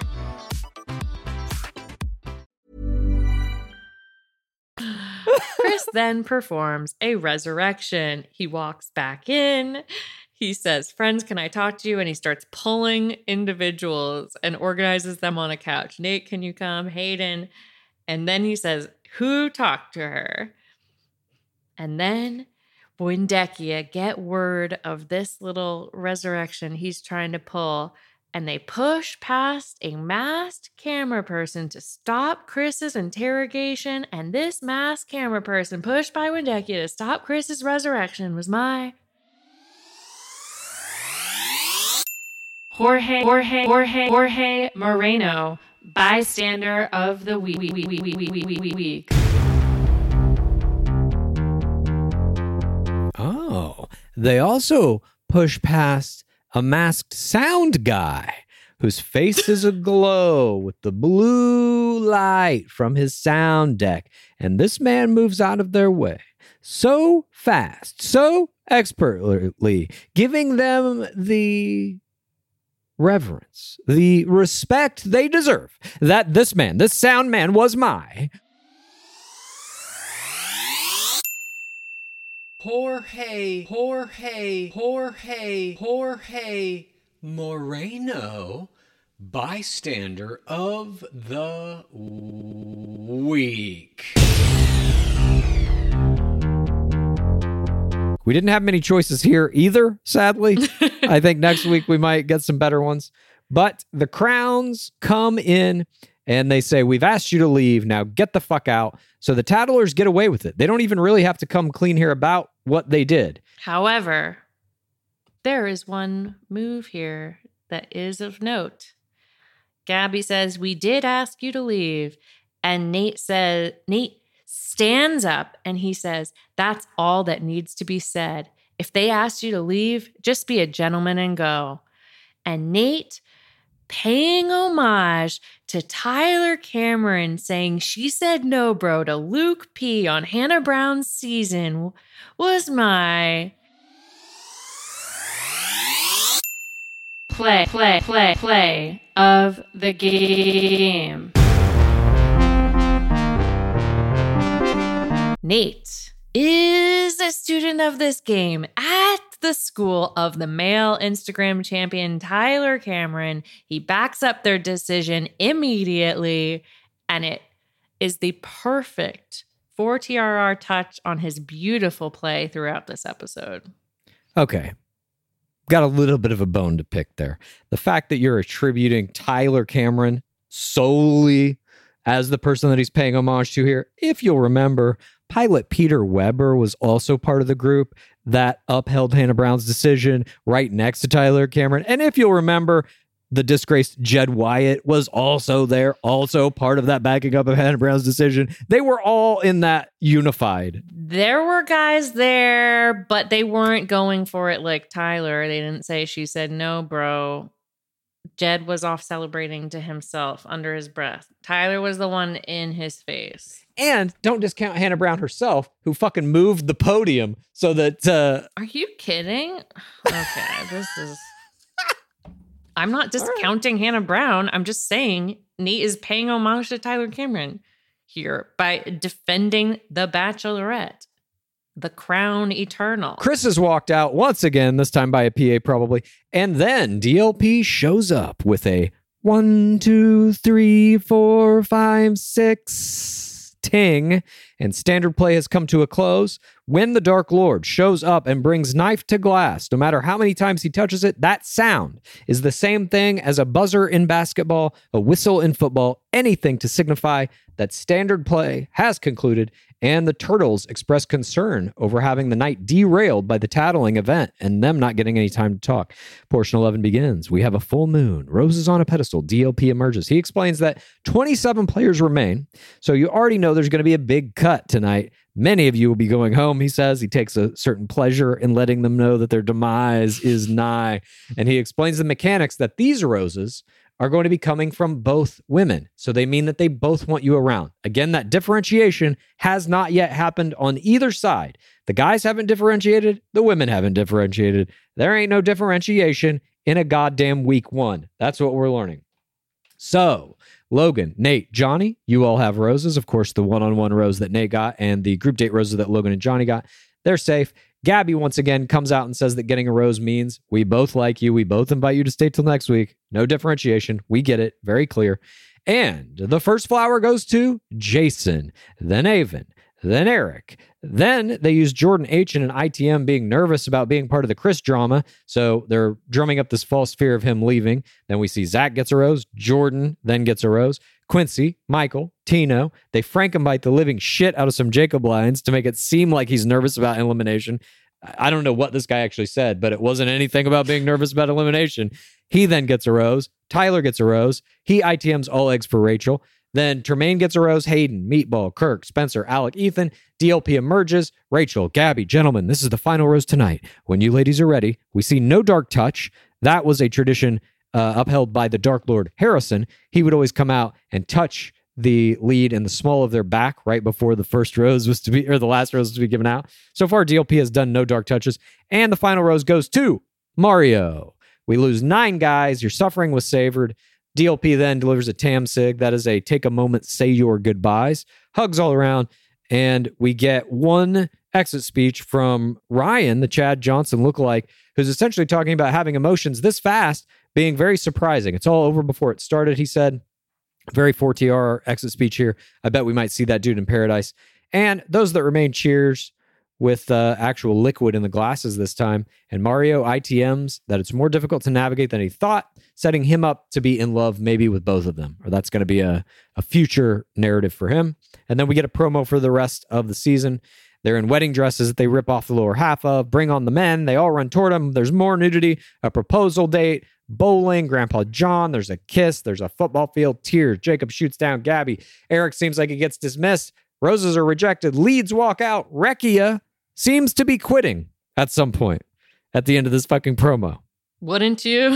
Chris then performs a resurrection. He walks back in. He says, "Friends, can I talk to you?" And he starts pulling individuals and organizes them on a couch. "Nate, can you come? Hayden." And then he says, "Who talked to her?" And then Windekia get word of this little resurrection he's trying to pull. And they push past a masked camera person to stop Chris's interrogation. And this masked camera person pushed by Windekia to stop Chris's resurrection was my Jorge Moreno, bystander of the week. Oh, they also push past a masked sound guy whose face is aglow with the blue light from his sound deck. And this man moves out of their way so fast, so expertly, giving them the reverence, the respect they deserve, that this man, this sound man, was my Jorge Moreno, bystander of the week. We didn't have many choices here either, sadly. I think next week we might get some better ones. But the Crowns come in and they say, "We've asked you to leave. Now get the fuck out." So the Tattlers get away with it. They don't even really have to come clean here about what they did. However, there is one move here that is of note. Gabby says, "We did ask you to leave." And Nate stands up and he says, "That's all that needs to be said. If they asked you to leave, just be a gentleman and go." And Nate, paying homage to Tyler Cameron saying "she said no, bro" to Luke P on Hannah Brown's season, was my play of the game. Nate is a student of this game at the school of the male Instagram champion Tyler Cameron. He backs up their decision immediately, and it is the perfect 4TRR touch on his beautiful play throughout this episode. Okay. got a little bit of a bone to pick there. The fact that you're attributing Tyler Cameron solely as the person that he's paying homage to here. If you'll remember, pilot Peter Weber was also part of the group that upheld Hannah Brown's decision right next to Tyler Cameron. And if you'll remember, the disgraced Jed Wyatt was also there, also part of that backing up of Hannah Brown's decision. They were all in that unified. There were guys there, but they weren't going for it like Tyler. They didn't say, she said, no, bro. Jed was off celebrating to himself under his breath. Tyler was the one in his face. And don't discount Hannah Brown herself, who fucking moved the podium so that... Are you kidding? Okay, this is... I'm not discounting Hannah Brown. I'm just saying Nate is paying homage to Tyler Cameron here by defending The Bachelorette, the crown eternal. Chris has walked out once again, this time by a PA probably. And then DLP shows up with a 1, 2, 3, 4, 5, 6 ting, and standard play has come to a close. When the Dark Lord shows up and brings knife to glass, no matter how many times he touches it, that sound is the same thing as a buzzer in basketball, a whistle in football, anything to signify that standard play has concluded, and the Turtles express concern over having the night derailed by the tattling event and them not getting any time to talk. Portion 11 begins. We have a full moon. Roses on a pedestal. DLP emerges. He explains that 27 players remain, so you already know there's going to be a big cut tonight. Many of you will be going home, he says. He takes a certain pleasure in letting them know that their demise is nigh. And he explains the mechanics that these roses are going to be coming from both women. So they mean that they both want you around. Again, that differentiation has not yet happened on either side. The guys haven't differentiated. The women haven't differentiated. There ain't no differentiation in a goddamn week one. That's what we're learning. So Logan, Nate, Johnny, you all have roses. Of course, the one-on-one rose that Nate got and the group date roses that Logan and Johnny got, they're safe. Gabby, once again, comes out and says that getting a rose means we both like you. We both invite you to stay till next week. No differentiation. We get it. Very clear. And the first flower goes to Jason, then Avon, then Eric. Then they use Jordan H. and an ITM being nervous about being part of the Chris drama. So they're drumming up this false fear of him leaving. Then we see Zach gets a rose. Jordan then gets a rose. Quincy, Michael, Tino, they Frankenbite the living shit out of some Jacob lines to make it seem like he's nervous about elimination. I don't know what this guy actually said, but it wasn't anything about being nervous about elimination. He then gets a rose. Tyler gets a rose. He ITMs all eggs for Rachel. Then Tremaine gets a rose. Hayden, Meatball, Kirk, Spencer, Alec, Ethan. DLP emerges. Rachel, Gabby, gentlemen, this is the final rose tonight. When you ladies are ready, we see no dark touch. That was a tradition upheld by the Dark Lord Harrison. He would always come out and touch the lead in the small of their back right before the first rose was to be, or the last rose was to be given out. So far, DLP has done no dark touches. And the final rose goes to Mario. We lose 9 guys. Your suffering was savored. DLP then delivers a Tam Sig. That is a take a moment, say your goodbyes. Hugs all around. And we get one exit speech from Ryan, the Chad Johnson lookalike, who's essentially talking about having emotions this fast being very surprising. It's all over before it started, he said. Very 4TR exit speech here. I bet we might see that dude in paradise. And those that remain cheers with actual liquid in the glasses this time. And Mario ITMs that it's more difficult to navigate than he thought, setting him up to be in love maybe with both of them. Or that's going to be a future narrative for him. And then we get a promo for the rest of the season. They're in wedding dresses that they rip off the lower half of, bring on the men. They all run toward him. There's more nudity, a proposal date, bowling, Grandpa John. There's a kiss. There's a football field, tears. Jacob shoots down Gabby. Eric seems like he gets dismissed. Roses are rejected. Leads walk out. Rekia seems to be quitting at some point at the end of this fucking promo. Wouldn't you?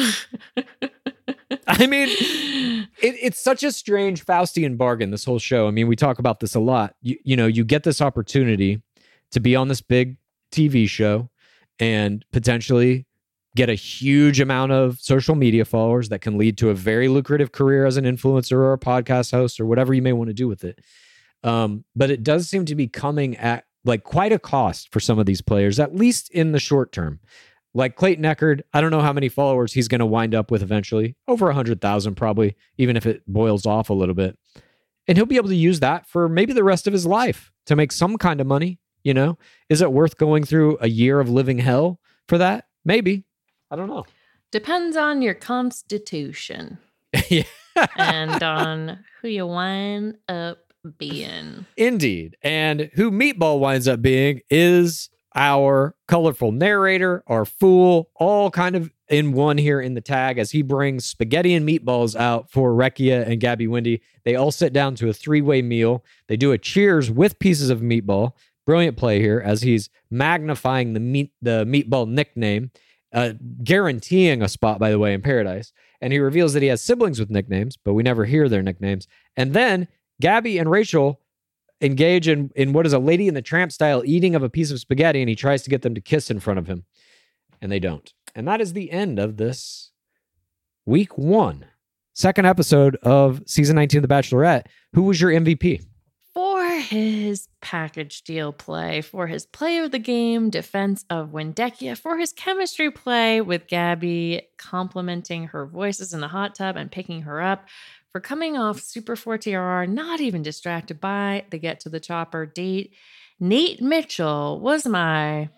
I mean, it's such a strange Faustian bargain, this whole show. I mean, we talk about this a lot. You know, you get this opportunity to be on this big TV show and potentially get a huge amount of social media followers that can lead to a very lucrative career as an influencer or a podcast host or whatever you may want to do with it. But it does seem to be coming at like quite a cost for some of these players, at least in the short term. Like Clayton Echard, I don't know how many followers he's going to wind up with eventually. Over 100,000 probably, even if it boils off a little bit. And he'll be able to use that for maybe the rest of his life to make some kind of money, you know? Is it worth going through a year of living hell for that? Maybe. I don't know. Depends on your constitution. Yeah. And on who you wind up being. Indeed. And who Meatball winds up being is our colorful narrator, our fool, all kind of in one here in the tag as he brings spaghetti and meatballs out for Rekia and Gabby Windy. They all sit down to a 3-way meal. They do a cheers with pieces of meatball. Brilliant play here as he's magnifying the meatball nickname, guaranteeing a spot, by the way, in Paradise. And he reveals that he has siblings with nicknames, but we never hear their nicknames. And then Gabby and Rachel engage in what is a Lady and the Tramp style eating of a piece of spaghetti, and he tries to get them to kiss in front of him, and they don't. And that is the end of this week 1, second episode of season 19 of The Bachelorette. Who was your MVP? For his package deal play, for his play of the game, defense of Wendekia, for his chemistry play with Gabby, complimenting her voices in the hot tub and picking her up, for coming off Super 4TRR, not even distracted by the Get to the Chopper date, Nate Mitchell was my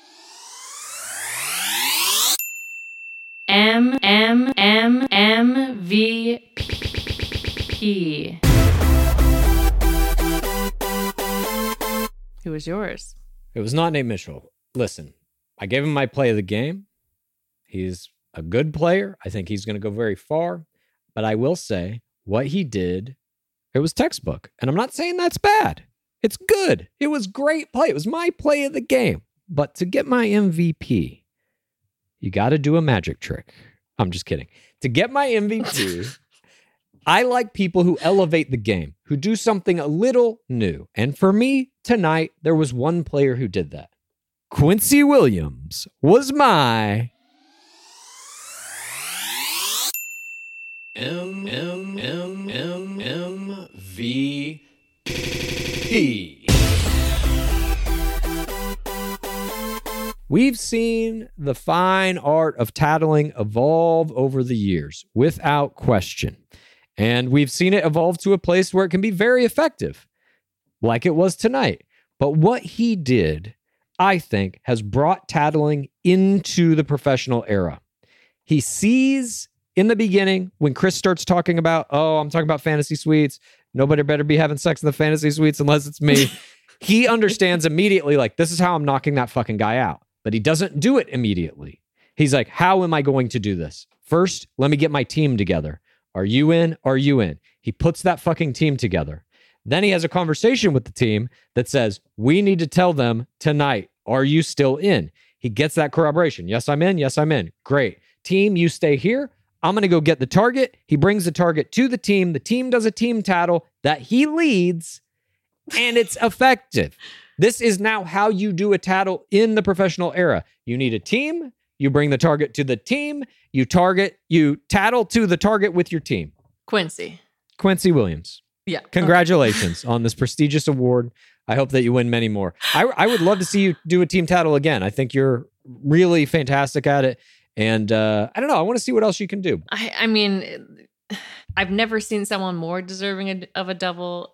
MVP. Who was yours? It was not Nate Mitchell. Listen, I gave him my play of the game. He's a good player. I think he's going to go very far. But I will say, what he did, it was textbook. And I'm not saying that's bad. It's good. It was great play. It was my play of the game. But to get my MVP, you got to do a magic trick. I'm just kidding. To get my MVP, I like people who elevate the game, who do something a little new. And for me, tonight, there was one player who did that. Quincy Williams was my MVP. We've seen the fine art of tattling evolve over the years, without question. And we've seen it evolve to a place where it can be very effective, like it was tonight. But what he did, I think, has brought tattling into the professional era. He sees in the beginning, when Chris starts talking about, I'm talking about fantasy suites, nobody better be having sex in the fantasy suites unless it's me. He understands immediately, like, this is how I'm knocking that fucking guy out. But he doesn't do it immediately. He's like, how am I going to do this? First, let me get my team together. Are you in? Are you in? He puts that fucking team together. Then he has a conversation with the team that says, we need to tell them tonight, are you still in? He gets that corroboration. Yes, I'm in. Yes, I'm in. Great. Team, you stay here. I'm going to go get the target. He brings the target to the team. The team does a team tattle that he leads, and it's effective. This is now how you do a tattle in the professional era. You need a team. You bring the target to the team. You tattle to the target with your team. Quincy Williams. Yeah. Congratulations on this prestigious award. I hope that you win many more. I would love to see you do a team tattle again. I think you're really fantastic at it. And I don't know. I want to see what else you can do. I mean, I've never seen someone more deserving of a double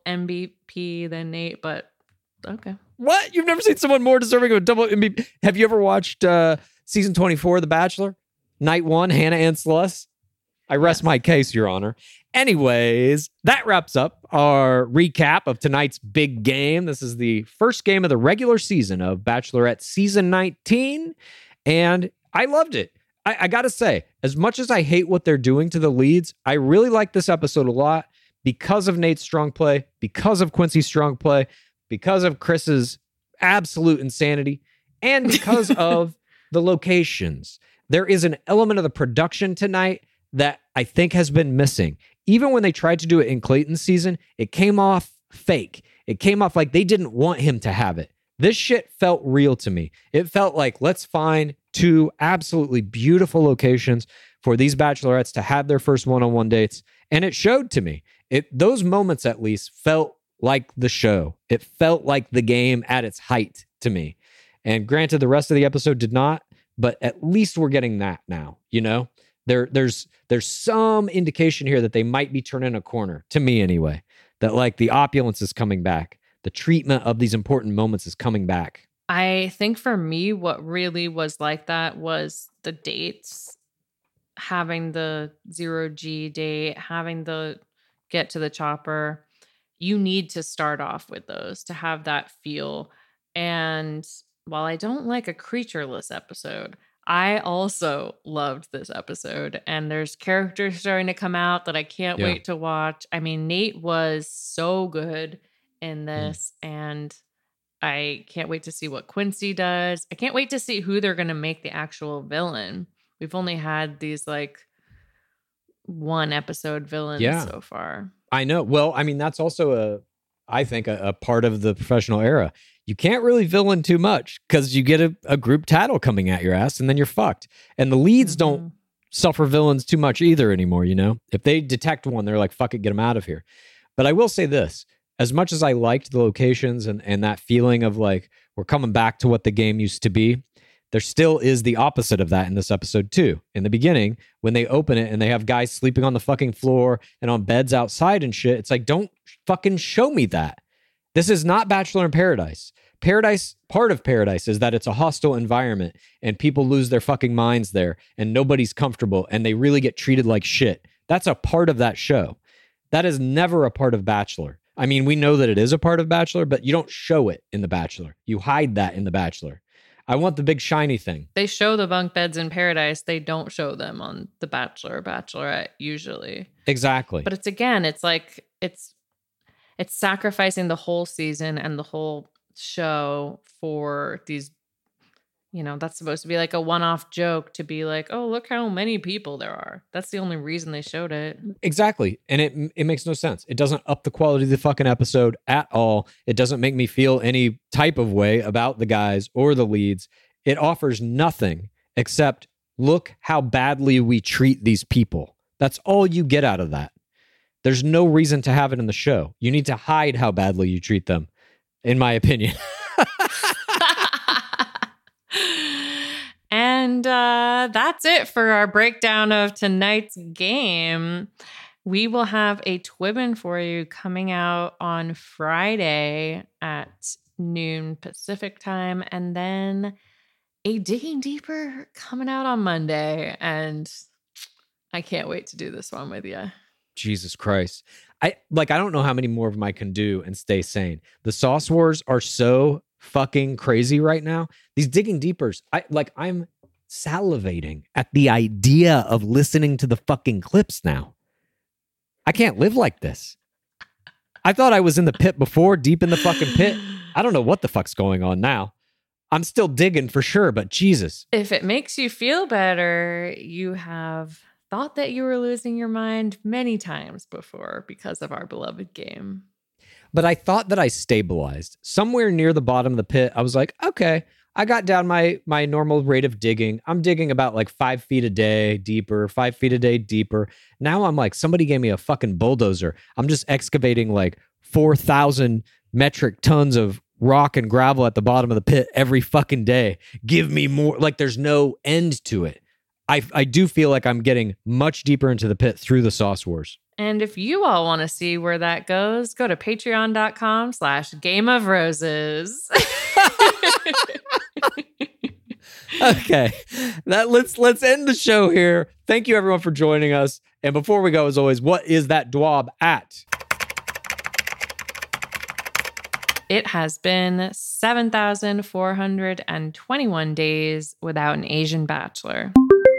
MVP than Nate, but okay. What? You've never seen someone more deserving of a double MVP? Have you ever watched season 24 of The Bachelor? Night 1, Hannah Ann Sluss? I rest my case, Your Honor. Anyways, that wraps up our recap of tonight's big game. This is the first game of the regular season of Bachelorette season 19, and I loved it. I gotta say, as much as I hate what they're doing to the leads, I really like this episode a lot because of Nate's strong play, because of Quincy's strong play, because of Chris's absolute insanity, and because of the locations. There is an element of the production tonight that I think has been missing. Even when they tried to do it in Clayton's season, it came off fake. It came off like they didn't want him to have it. This shit felt real to me. It felt like, let's find 2 absolutely beautiful locations for these bachelorettes to have their first one-on-one dates. And it showed to me. Those moments at least felt like the show. It felt like the game at its height to me. And granted, the rest of the episode did not, but at least we're getting that now, you know? There's some indication here that they might be turning a corner, to me anyway, that like the opulence is coming back. The treatment of these important moments is coming back. I think for me, what really was like that was the dates, having the 0G date, having the get to the chopper. You need to start off with those to have that feel. And while I don't like a creatureless episode, I also loved this episode. And there's characters starting to come out that I can't wait to watch. I mean, Nate was so good in this, and I can't wait to see what Quincy does. I can't wait to see who they're going to make the actual villain. We've only had these like one episode villains so far. I know. Well, I mean, that's also I think a part of the professional era. You can't really villain too much because you get a group tattle coming at your ass and then you're fucked. And the leads don't suffer villains too much either anymore, you know? If they detect one, they're like, fuck it, get them out of here. But I will say this. As much as I liked the locations and that feeling of like, we're coming back to what the game used to be, there still is the opposite of that in this episode too. In the beginning, when they open it and they have guys sleeping on the fucking floor and on beds outside and shit, it's like, don't fucking show me that. This is not Bachelor in Paradise. Part of Paradise is that it's a hostile environment and people lose their fucking minds there and nobody's comfortable and they really get treated like shit. That's a part of that show. That is never a part of Bachelor. I mean, we know that it is a part of Bachelor, but you don't show it in The Bachelor. You hide that in The Bachelor. I want the big shiny thing. They show the bunk beds in Paradise. They don't show them on The Bachelor or Bachelorette usually. Exactly. But it's like, it's sacrificing the whole season and the whole show for these, you know, that's supposed to be like a one-off joke to be like, oh, look how many people there are. That's the only reason they showed it. Exactly. And it makes no sense. It doesn't up the quality of the fucking episode at all. It doesn't make me feel any type of way about the guys or the leads. It offers nothing except look how badly we treat these people. That's all you get out of that. There's no reason to have it in the show. You need to hide how badly you treat them, in my opinion. And that's it for our breakdown of tonight's game. We will have a Twibbin for you coming out on Friday at noon Pacific time, and then a Digging Deeper coming out on Monday. And I can't wait to do this one with you. Jesus Christ. I don't know how many more of them I can do and stay sane. The Sauce Wars are so fucking crazy right now. These Digging Deepers, I'm salivating at the idea of listening to the fucking clips now. I can't live like this. I thought I was in the pit before, deep in the fucking pit. I don't know what the fuck's going on now. I'm still digging for sure, but Jesus. If it makes you feel better, you have thought that you were losing your mind many times before because of our beloved game. But I thought that I stabilized. Somewhere near the bottom of the pit, I was like, okay, I got down my normal rate of digging. I'm digging about like 5 feet a day deeper, 5 feet a day deeper. Now I'm like, somebody gave me a fucking bulldozer. I'm just excavating like 4,000 metric tons of rock and gravel at the bottom of the pit every fucking day. Give me more. Like there's no end to it. I do feel like I'm getting much deeper into the pit through the Sauce Wars. And if you all want to see where that goes, go to patreon.com/gameofroses. Okay, let's end the show here. Thank you everyone for joining us. And before we go, as always, what is that DWAB at? It has been 7,421 days without an Asian bachelor.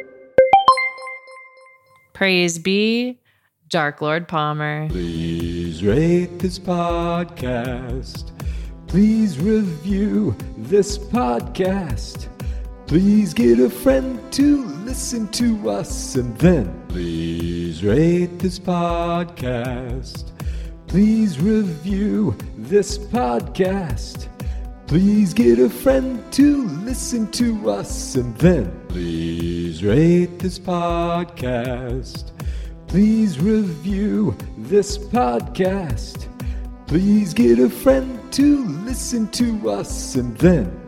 Praise be Dark Lord Palmer. Please rate this podcast. Please review this podcast. Please get a friend to listen to us, and then please rate this podcast. Please review this podcast. Please get a friend to listen to us, and then please rate this podcast. Please review this podcast. Please get a friend to listen to us, and then